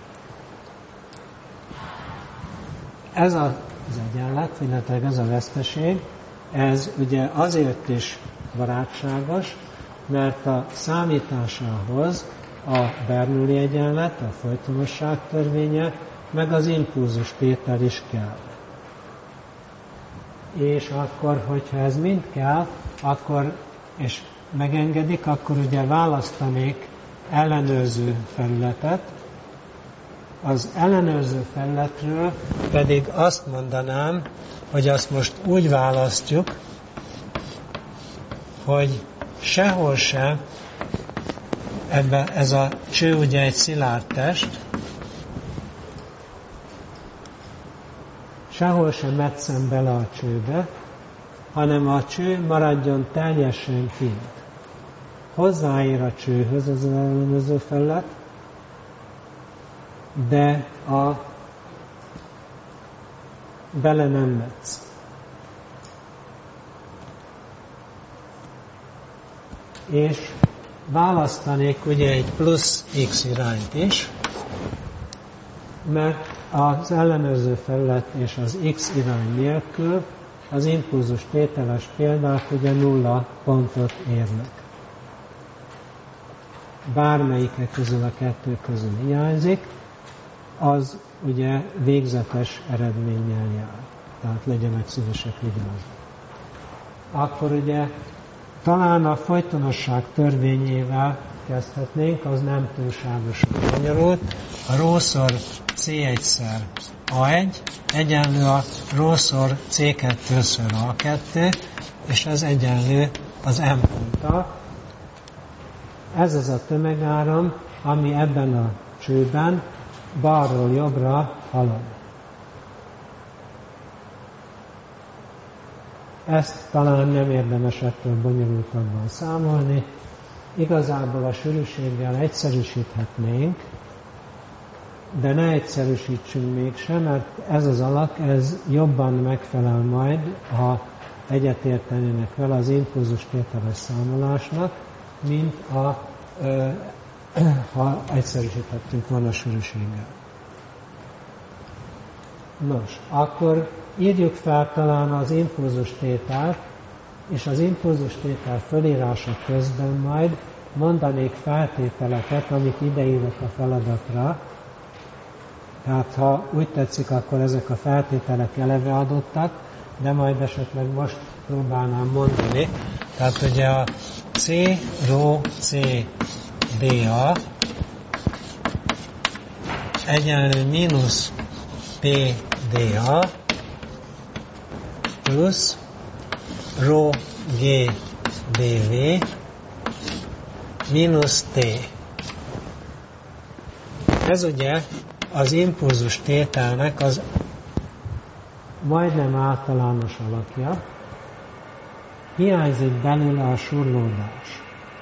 A: Ez az egyenlet, illetve ez a veszteség, ez ugye azért is barátságos, mert a számításához a Bernoulli egyenlet, a folytonosság törvénye, meg az impulzus tétel is kell. És akkor, hogyha ez mind kell, akkor, és megengedik, akkor ugye választanék ellenőrző felületet. Az ellenőrző felületről pedig azt mondanám, hogy azt most úgy választjuk, hogy sehol sem, ebbe ez a cső ugye egy szilárd test, sehol sem metszem bele a csőbe, hanem a cső maradjon teljesen kint. Hozzáér a csőhöz az ellenőrző felület, de a bele nem metsz. És választanék ugye egy plusz x irányt is, mert az ellenőrző felület és az x irány nélkül az impulzus tételes példák ugye nulla pontot érnek. Bármelyike közül a kettő közül hiányzik, az ugye végzetes eredménnyel jár. Tehát legyenek szívesek vigyázni. Akkor ugye talán a folytonosság törvényével kezdhetnénk, az nem túlságosan bonyolult. A rho-szor cé egyszer á egy egyenlő a rho-szor cé kettőször á kettő, és ez egyenlő az M ponttal. Ez az a tömegáram, ami ebben a csőben balról jobbra halad. Ezt talán nem érdemes ettől bonyolultabban számolni. Igazából a sűrűséggel egyszerűsíthetnénk, de ne egyszerűsítsünk mégsem, mert ez az alak, ez jobban megfelel majd, ha egyetértenének vele az impulzus tételes számolásnak, mint a, ö, ha egyszerűsítettünk volna a sűrűséggel. Nos, akkor írjuk fel talán az impulzus tételt, és az impulzus tétel fölírása közben majd mondanék feltételeket, amit ideírok a feladatra. Tehát ha úgy tetszik, akkor ezek a feltételek eleve adottak, de majd esetleg most próbálnám mondani. Tehát ugye a C, rho, C, dA egyenlő mínusz P, dA plusz rho, G, dV mínusz T. Ez ugye az impulzus tételnek az majdnem általános alakja. Hiányzik belőle a surlódás.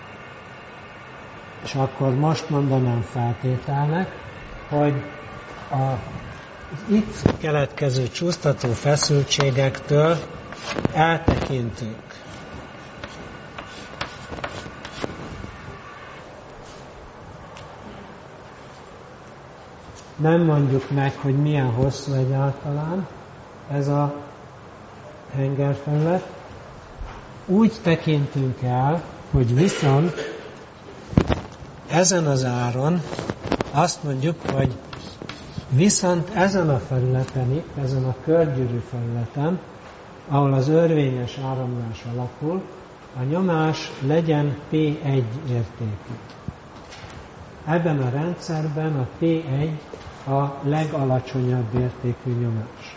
A: És akkor most mondanám feltételnek, hogy a itt keletkező csúsztató feszültségektől eltekintünk. Nem mondjuk meg, hogy milyen hosszú egyáltalán ez a hengerfelület. Úgy tekintünk el, hogy viszont ezen az áron azt mondjuk, hogy Viszont ezen a felületen itt, ezen a körgyűrű felületen, ahol az örvényes áramlás alakul, a nyomás legyen pé egy értékű. Ebben a rendszerben a pé egy a legalacsonyabb értékű nyomás.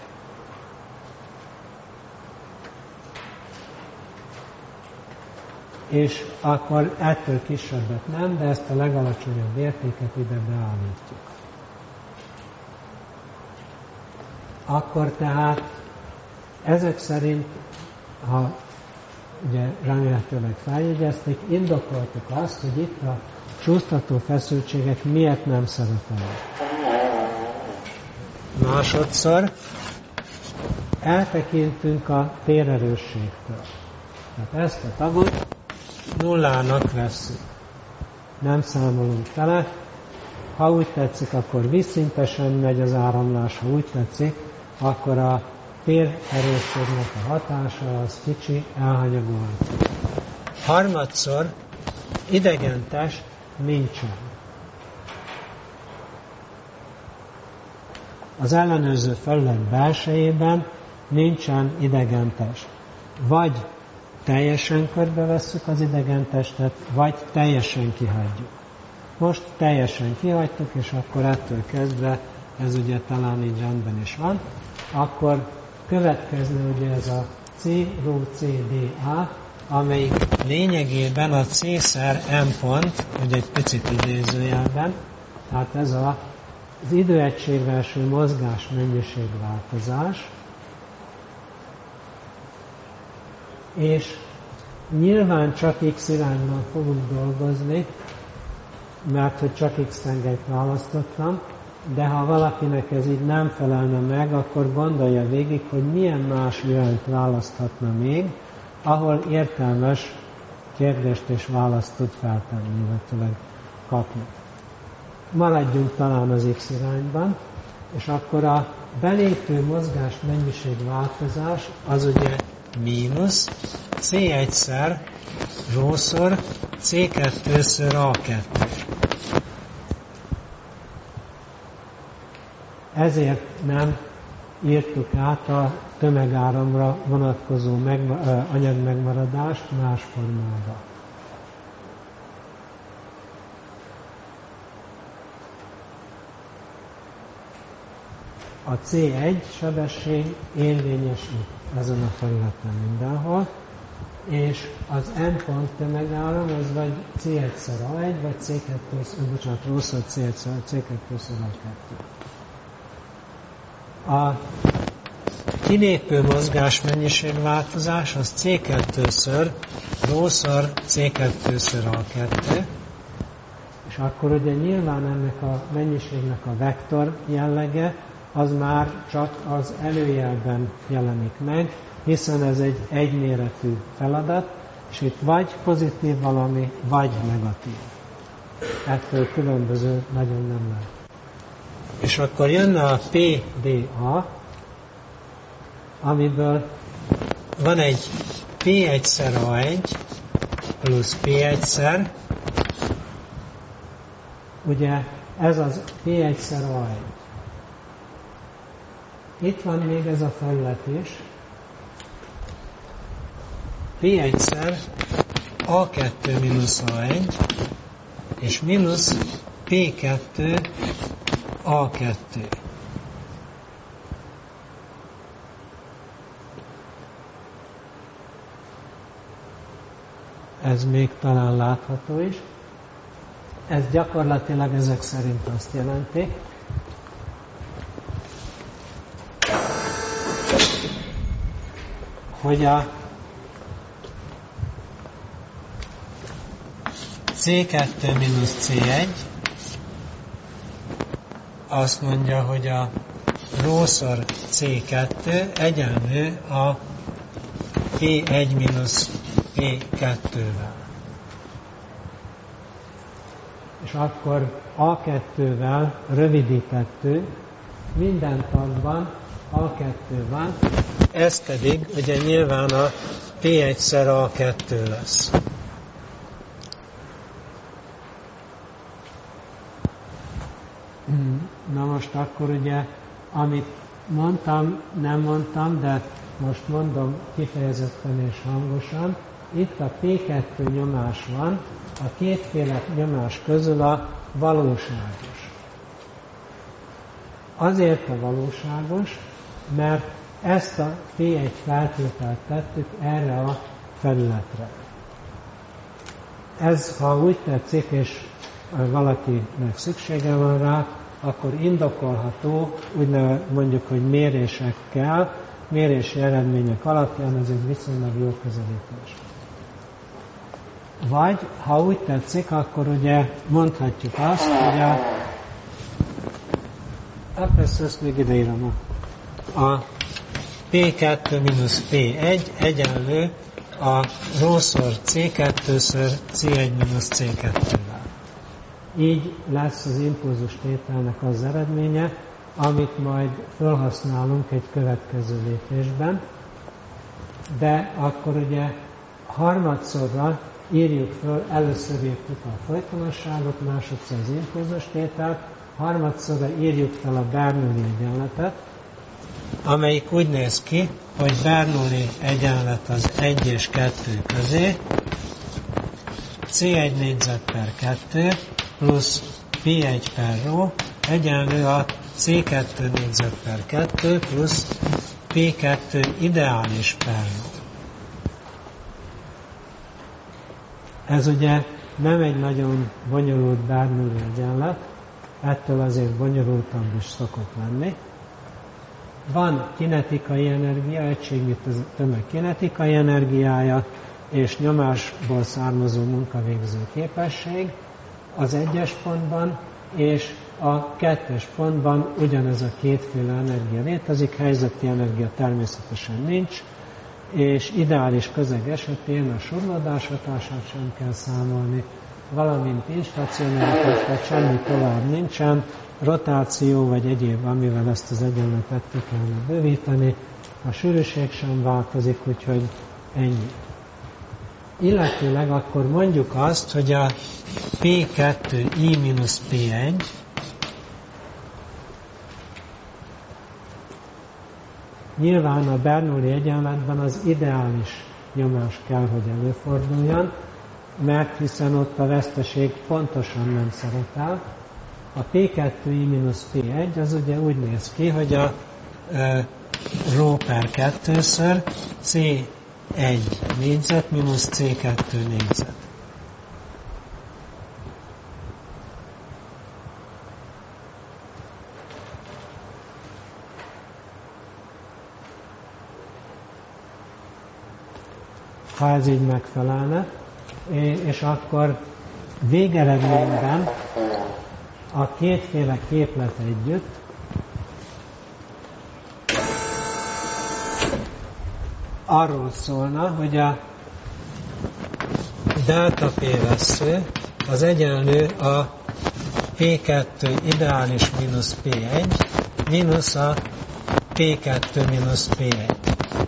A: És akkor ettől kisebbet nem, de ezt a legalacsonyabb értéket ide beállítjuk. Akkor tehát ezek szerint, ha ugye remélhetőleg feljegyezték, indokoltuk azt, hogy itt a csúsztató feszültségek miért nem szerepelnek. Másodszor eltekintünk a térerősségtől. Tehát ezt a tagot nullának vesszük. Nem számolunk vele. Ha úgy tetszik, akkor vízszintesen megy az áramlás, ha úgy tetszik, akkor a térerősségnek a hatása az kicsi, elhanyagolható. Harmadszor idegen test nincsen. Az ellenőrző felület belsejében nincsen idegen test. Vagy teljesen körbevesszük az idegen testet, vagy teljesen kihagyjuk. Most teljesen kihagytuk, és akkor ettől kezdve, ez ugye talán így rendben is van, akkor következne ugye ez a C rho C D A, amelyik lényegében a C-szer M pont, ugye egy picit idézőjelben, tehát ez a, az időegységre eső mozgás mennyiségváltozás, és nyilván csak X irányban fogunk dolgozni, mert hogy csak X tengelyt választottam, de ha valakinek ez így nem felelne meg, akkor gondolja végig, hogy milyen más irányt választhatna még, ahol értelmes kérdést és választ tud feltenni, illetőleg kapni. Maradjunk talán az X irányban, és akkor a belépő mozgás mennyiségváltozás az ugye mínusz C egyszer rho-szor C kettőször A kettő. Ezért nem írtuk át a tömegáramra vonatkozó megma- anyagmegmaradást más formában. A C egy sebesség érvényes itt, ezen a felületen mindenhol, és az M pont tömegáram az vagy C egyszer A egy, vagy C kettőször, bocsánat, rosszul C egyszer, C kettőször A kettő. A kilépő mozgás mennyiségváltozás az C kettőször rho-szor C kettőször A kettő, és akkor ugye nyilván ennek a mennyiségnek a vektor jellege az már csak az előjelben jelenik meg, hiszen ez egy egyméretű feladat, és itt vagy pozitív valami, vagy negatív. Ettől különböző nagyon nem lehet. És akkor jönne a P D A, amiből van egy P egyszer A egy plusz P egyszer, ugye ez az P egyszer A egy. Itt van még ez a felület is, P egyszer A kettő mínusz A egy, és mínusz P kettő A kettő. Ez még talán látható is. Ez gyakorlatilag ezek szerint azt jelenti, hogy a C kettő mínusz C egy azt mondja, hogy a rho-szor C kettő egyenlő a P egy mínusz P kettővel. És akkor A kettővel rövidítettük, minden tagban A kettő van, ez pedig ugye nyilván a P egyszer A kettő lesz. Na most akkor ugye, amit mondtam, nem mondtam, de most mondom kifejezetten és hangosan, itt a pé kettő nyomás van, a kétféle nyomás közül a valóságos. Azért a valóságos, mert ezt a pé egy feltételt tettük erre a felületre. Ez, ha úgy tetszik, és valakinek szüksége van rá, akkor indokolható, úgy mondjuk, hogy mérésekkel, mérési eredmények alapján ez egy viszonylag jó közelítés. Vagy, ha úgy tetszik, akkor ugye mondhatjuk azt, hogy a ezt, ezt még ideírom. A pé kettő mínusz pé egy egyenlő a rho-szor cé kettő-ször cé egy mínusz cé kettővel. Így lesz az impulzus tételnek az eredménye, amit majd felhasználunk egy következő lépésben, de akkor ugye harmadszorra írjuk föl, először írtuk a folytonosságot, másodszor az impulzus tételt, harmadszorra írjuk fel a Bernoulli egyenletet, amelyik úgy néz ki, hogy Bernoulli egyenlet az egy és kettő közé, cé egy négyzet per kettő plusz pé egy per rho egyenlő a cé kettő négyzet per kettő plusz pé kettő ideális per rho. Ez ugye nem egy nagyon bonyolult Bernoulli egyenlet, ettől azért bonyolultabb is szokott lenni. Van kinetikai energia, egységnyi tömeg kinetikai energiája, és nyomásból származó munkavégző képesség az egyes pontban, és a kettes pontban ugyanez a kétféle energia létezik, helyzeti energia természetesen nincs, és ideális közeg esetén a surlódás hatását sem kell számolni, valamint instacionáritást, vagy semmi tovább nincsen, rotáció vagy egyéb, amivel ezt az egyenletet ki kellene bővíteni, a sűrűség sem változik, úgyhogy ennyi. Illetőleg akkor mondjuk azt, hogy a pé kettő i mínusz pé egy nyilván a Bernoulli egyenletben az ideális nyomás kell, hogy előforduljon, mert hiszen ott a veszteség pontosan nem szerepel. A pé kettő i mínusz pé egy az ugye úgy néz ki, hogy a e, rho per kettőször cé egy négyzet mínusz cé kettő négyzet. Ha ez így megfelelne, és akkor végeredményben a kétféle képlet együtt arról szólna, hogy a delta P vesző az egyenlő a pé kettő ideális mínusz pé egy mínusz a pé kettő mínusz pé egy.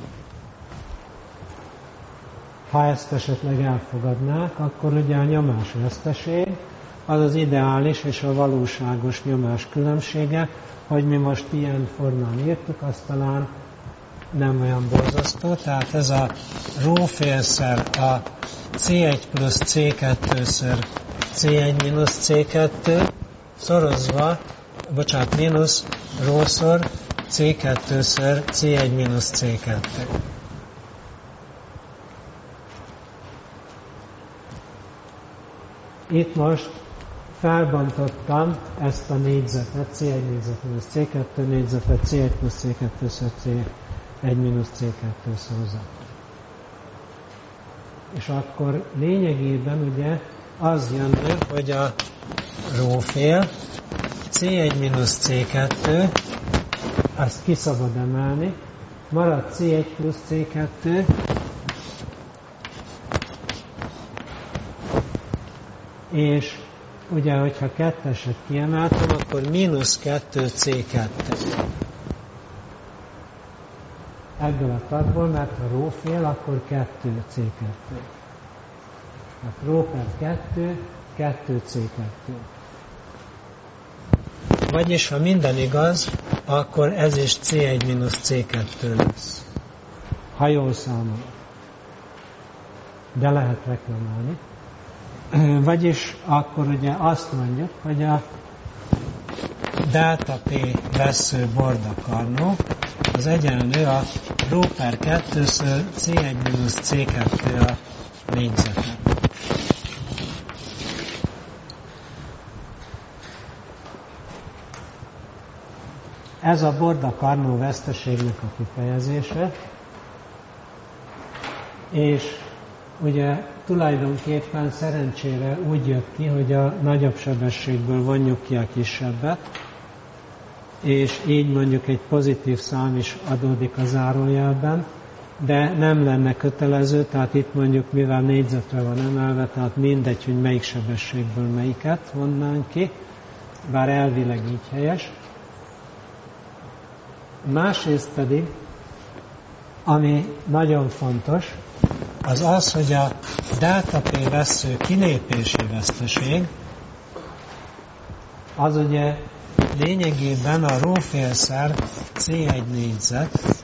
A: Ha ezt esetleg elfogadnák, akkor ugye a nyomás veszteség az az ideális és a valóságos nyomás különbsége, hogy mi most ilyen formán írtuk, azt talán nem olyan borzasztó, tehát ez a rho félszer a cé egy plusz cé kettőször cé egy mínusz cé kettő szorozva, bocsánat, mínusz rho-szor cé kettőször cé egy mínusz cé kettő. Itt most felbontottam ezt a négyzetet, cé egy négyzet mínusz cé kettő négyzetet, cé egy plusz cé kettőször cé egy mínusz cé kettő szózat. És akkor lényegében ugye az jönne, hogy a rho fél cé egy mínusz cé kettő, azt ki szabad emelni, marad cé egy plusz cé kettő, és ugye, hogyha ketteset kiemeltem, akkor mínusz kettő cé kettő. Ebből a tagból, mert ha rho fél, akkor kettő cé kettő. Tehát rho per kettő, kettő cé kettő. Vagyis, ha minden igaz, akkor ez is cé egy mínusz cé kettő lesz. Ha jól számolok. De lehet reklamálni. Vagyis akkor ugye azt mondjuk, hogy a delta P vessző bordakarnó az egyenlő a rho per kettőször cé egy mínusz cé kettő a négyzeten. Ez a bordakarnó veszteségnek a kifejezése, és ugye tulajdonképpen szerencsére úgy jött ki, hogy a nagyobb sebességből vonjuk ki a kisebbet, és így mondjuk egy pozitív szám is adódik a zárójelben, de nem lenne kötelező, tehát itt mondjuk mivel négyzetre van emelve, tehát mindegy, hogy melyik sebességből melyiket vonnánk ki, bár elvileg így helyes. Másrészt pedig, ami nagyon fontos, az az, hogy a delta P vessző kilépési veszteség az ugye lényegében a rho félszer cé egy négyzet.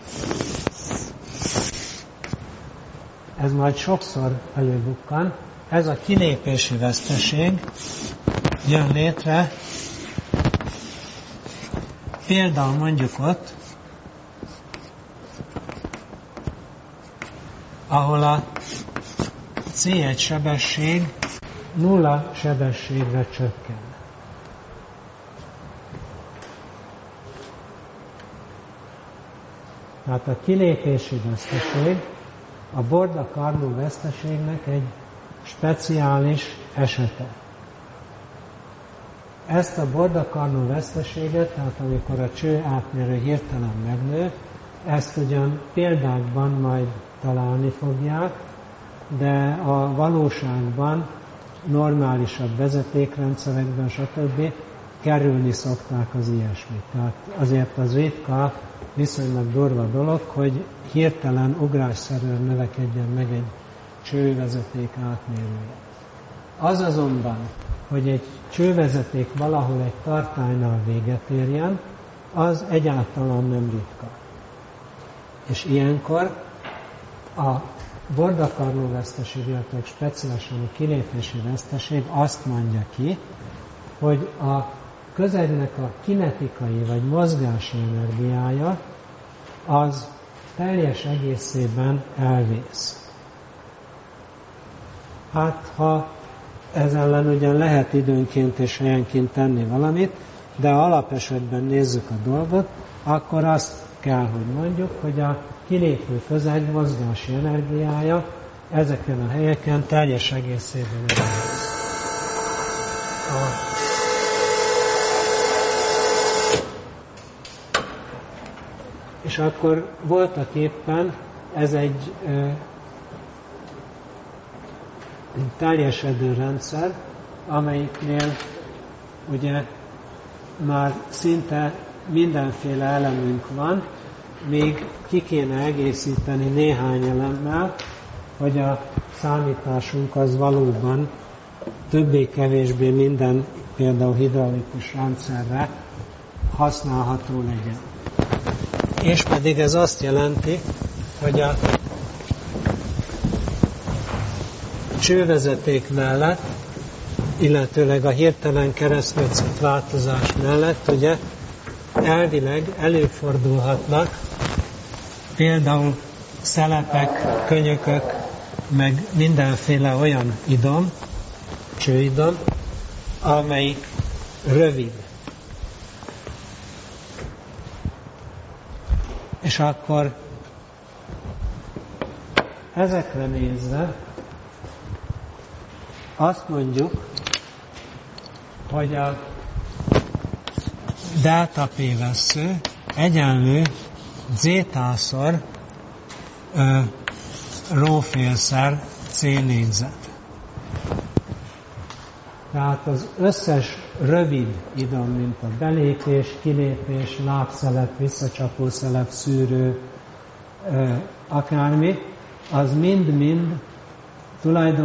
A: Ez majd sokszor előbukkan. Ez a kilépési veszteség jön létre, például mondjuk ott, ahol a cé egy sebesség nulla sebességre csökken. Tehát a kilépési veszteség a bordakarnó veszteségnek egy speciális esete. Ezt a bordakarnó veszteséget, tehát amikor a cső átmérő hirtelen megnő, ezt ugyan példákban majd találni fogják, de a valóságban normálisabb vezetékrendszerekben, stb. Kerülni szokták az ilyesmit. Tehát azért az ritka, viszonylag durva dolog, hogy hirtelen ugrásszerűen növekedjen meg egy csővezeték átmérője. Az azonban, hogy egy csővezeték valahol egy tartálynál véget érjen, az egyáltalán nem ritka. És ilyenkor a bordakarnó veszteség, illetve speciálisan a kilépési veszteség azt mondja ki, hogy a közegnek a kinetikai vagy mozgási energiája az teljes egészében elvész. Hát, ha ez ellen ugyan lehet időnként és helyenként tenni valamit, de ha alapesetben nézzük a dolgot, akkor azt kell, hogy mondjuk, hogy a kilépő közeg mozgási energiája ezeken a helyeken teljes egészében elvész. A És akkor voltak éppen ez egy ö, teljesedő rendszer, amelyiknél ugye már szinte mindenféle elemünk van, még ki kéne egészíteni néhány elemmel, hogy a számításunk az valóban többé-kevésbé minden, például hidraulikus rendszerre használható legyen. És pedig ez azt jelenti, hogy a csővezeték mellett, illetőleg a hirtelen keresztmetszet változás mellett, ugye elvileg előfordulhatnak például szelepek, könyökök, meg mindenféle olyan idom, csőidom, amelyik rövid. És akkor ezekre nézve azt mondjuk, hogy a delta P vessző egyenlő zétaszor rho félszer C négyzet. Tehát az összes rövid idom, mint a belépés, kilépés, lábszelep, visszacsapószelep, szűrő, akármi, az mind-mind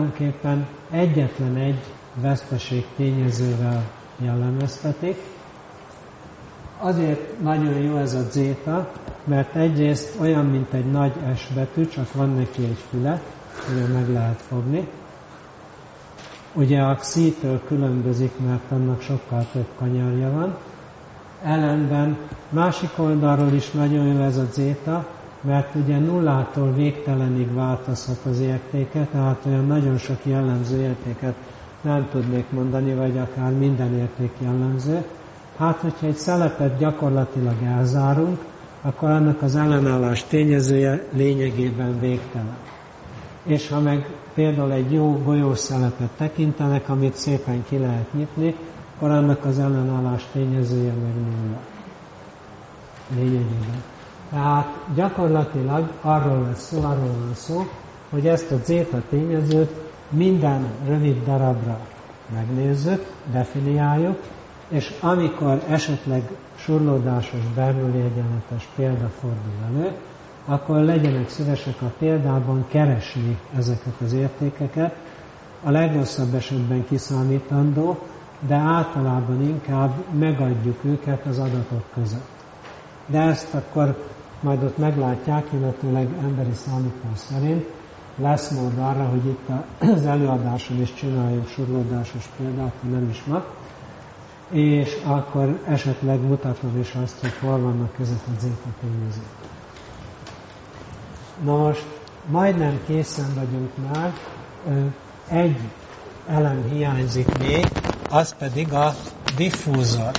A: tulajdonképpen egyetlen egy veszteség tényezővel jellemeztetik, azért nagyon jó ez a zéta, mert egyrészt olyan, mint egy nagy S betű, csak van neki egy füle, ugye meg lehet fogni. Ugye a Xi-től különbözik, mert annak sokkal több kanyarja van. Ellenben másik oldalról is nagyon jó ez a zéta, mert ugye nullától végtelenig változhat az értéke, tehát olyan nagyon sok jellemző értéket nem tudnék mondani, vagy akár minden érték jellemző. Hát, hogyha egy szelepet gyakorlatilag elzárunk, akkor annak az ellenállás tényezője lényegében végtelen. És ha meg például egy jó golyós szelepet tekintenek, amit szépen ki lehet nyitni, akkor annak az ellenállás tényezője meg nulla. Lényegében. Tehát gyakorlatilag arról lesz szó, arról van szó, hogy ezt a zéta tényezőt minden rövid darabra megnézzük, definiáljuk, és amikor esetleg surlódásos Bernoulli egyenletes példa fordul elő, akkor legyenek szívesek a példában keresni ezeket az értékeket, a legrosszabb esetben kiszámítandó, de általában inkább megadjuk őket az adatok között. De ezt akkor majd ott meglátják, illetőleg emberi számítás szerint lesz mód arra, hogy itt az előadáson is csináljunk surlódásos példát, ha nem is ma, és akkor esetleg mutatom is azt, hogy hol vannak ezek a zéta tényezők. Na most majdnem készen vagyunk már, egy elem hiányzik még, az pedig a diffúzor.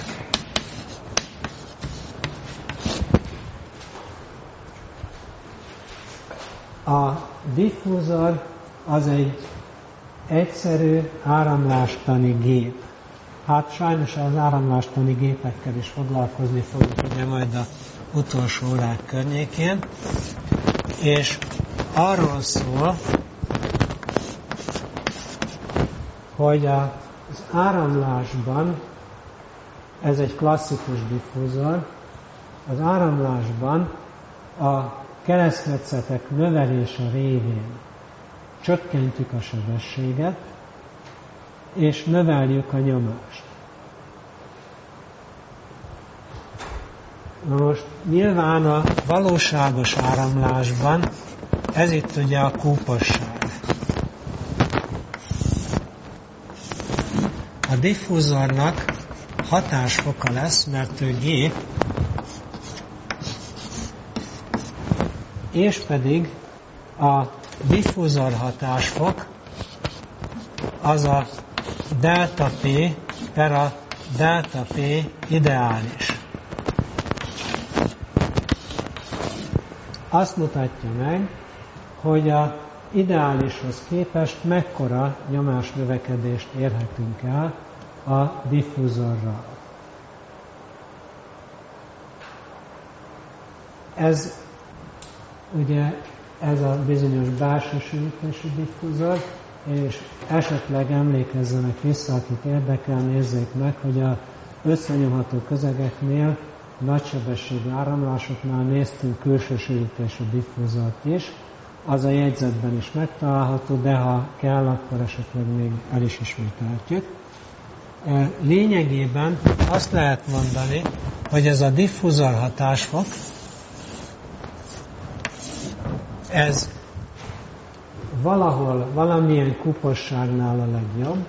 A: A diffúzor az egy egyszerű áramlástani gép. Hát sajnos az áramlástani gépekkel is foglalkozni fogunk ugye majd a utolsó órák környékén, és arról szól, hogy az áramlásban, ez egy klasszikus diffúzor, az áramlásban a keresztmetszetek növelése révén csökkentjük a sebességet, és növeljük a nyomást. Na most nyilván a valóságos áramlásban ez itt ugye a kúposság. A diffúzornak hatásfoka lesz, mert ő gép, és pedig a diffúzor hatásfok az a delta P per a delta P ideális. Azt mutatja meg, hogy a ideálishoz képest mekkora nyomásnövekedést érhetünk el a diffúzorral. Ez ugye ez a bizonyos belső sűrítésű diffúzor, és esetleg emlékezzenek vissza, akit érdekel, nézzék meg, hogy a összenyomható közegeknél, nagysebességű áramlásoknál néztünk külső sűrítésű diffúzort is, az a jegyzetben is megtalálható, de ha kell, akkor esetleg még el is ismételtjük. Lényegében azt lehet mondani, hogy ez a diffúzor hatásfok, ez valahol, valamilyen kuposságnál a legjobb,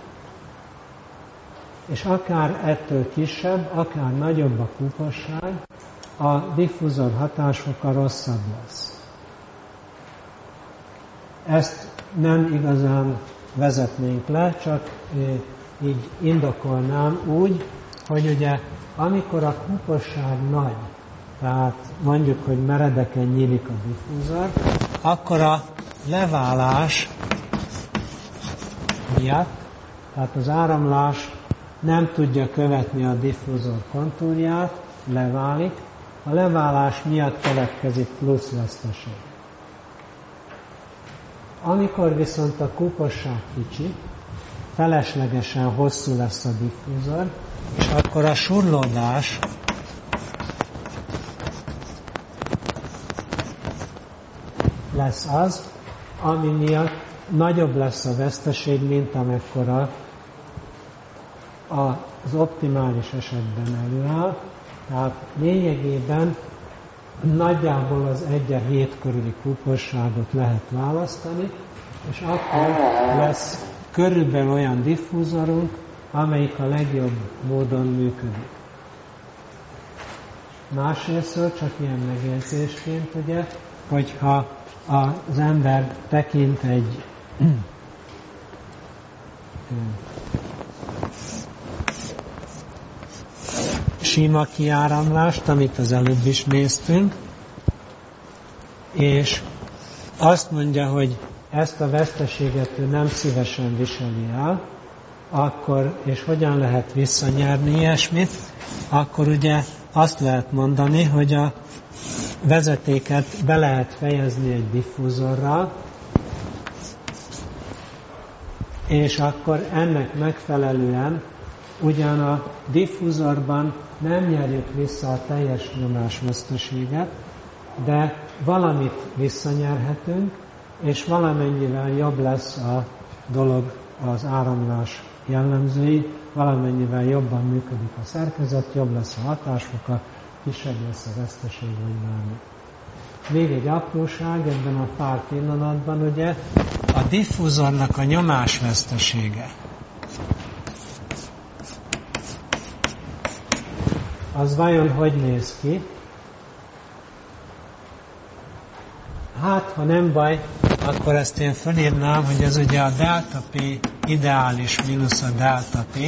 A: és akár ettől kisebb, akár nagyobb a kuposság, a diffúzor hatásfoka rosszabb lesz. Ezt nem igazán vezetnénk le, csak így indokolnám úgy, hogy ugye amikor a kuposság nagy, tehát mondjuk, hogy meredeken nyílik a diffúzor, akkor a leválás miatt, tehát az áramlás nem tudja követni a diffúzor kontúrját, leválik, a leválás miatt keletkezik plusz veszteség. Amikor viszont a kuposság kicsi, feleslegesen hosszú lesz a diffúzor, és akkor a surlódás lesz az, ami miatt nagyobb lesz a veszteség, mint amekkora az optimális esetben előáll, tehát lényegében nagyjából az egy a hét körüli kúposságot lehet választani, és akkor lesz körülbelül olyan diffúzorunk, amelyik a legjobb módon működik. Másrésztől csak ilyen megjegyzésként, ugye, hogyha az ember tekint egy sima kiáramlást, amit az előbb is néztünk, és azt mondja, hogy ezt a veszteséget ő nem szívesen viseli el, akkor, és hogyan lehet visszanyerni ilyesmit, akkor ugye azt lehet mondani, hogy a vezetéket be lehet fejezni egy diffúzorral, és akkor ennek megfelelően ugyan a diffúzorban nem nyerjük vissza a teljes nyomásveszteséget, de valamit visszanyerhetünk, és valamennyivel jobb lesz a dolog, az áramlás jellemzői, valamennyivel jobban működik a szerkezet, jobb lesz a hatásfoka, kisebb lesz a veszteség, vagy bármi. Még egy apróság ebben a pár pillanatban, ugye, a diffúzornak a nyomásvesztesége. Az vajon hogy néz ki? Hát, ha nem baj, akkor ezt én felírnám, hogy ez ugye a delta P ideális mínusz a delta P,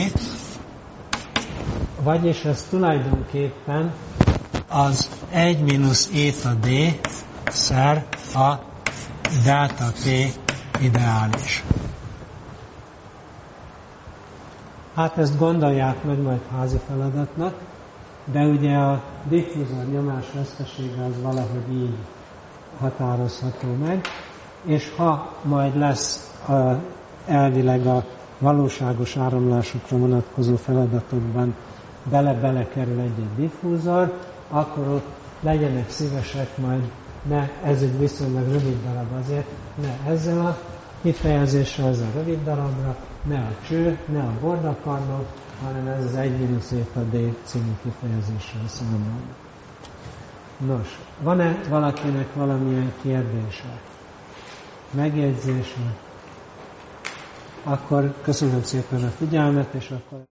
A: vagyis ez tulajdonképpen az egy mínusz eta D szer a delta P ideális. Hát ezt gondolják meg majd házi feladatnak, de ugye a diffúzor nyomás vesztesége az valahogy így határozható meg, és ha majd lesz a, elvileg a valóságos áramlásokra vonatkozó feladatokban bele-bele kerül egy-egy diffúzor, akkor ott legyenek szívesek majd, ne, ez egy viszonylag rövid darab azért, ne ezzel a kifejezéssel, ez a rövid darabra, ne a cső, ne a bordakarnok, hanem ez az egy mínusz eta D című kifejezéssel számolni. Nos, van-e valakinek valamilyen kérdése? Megjegyzése? Akkor köszönöm szépen a figyelmet, és akkor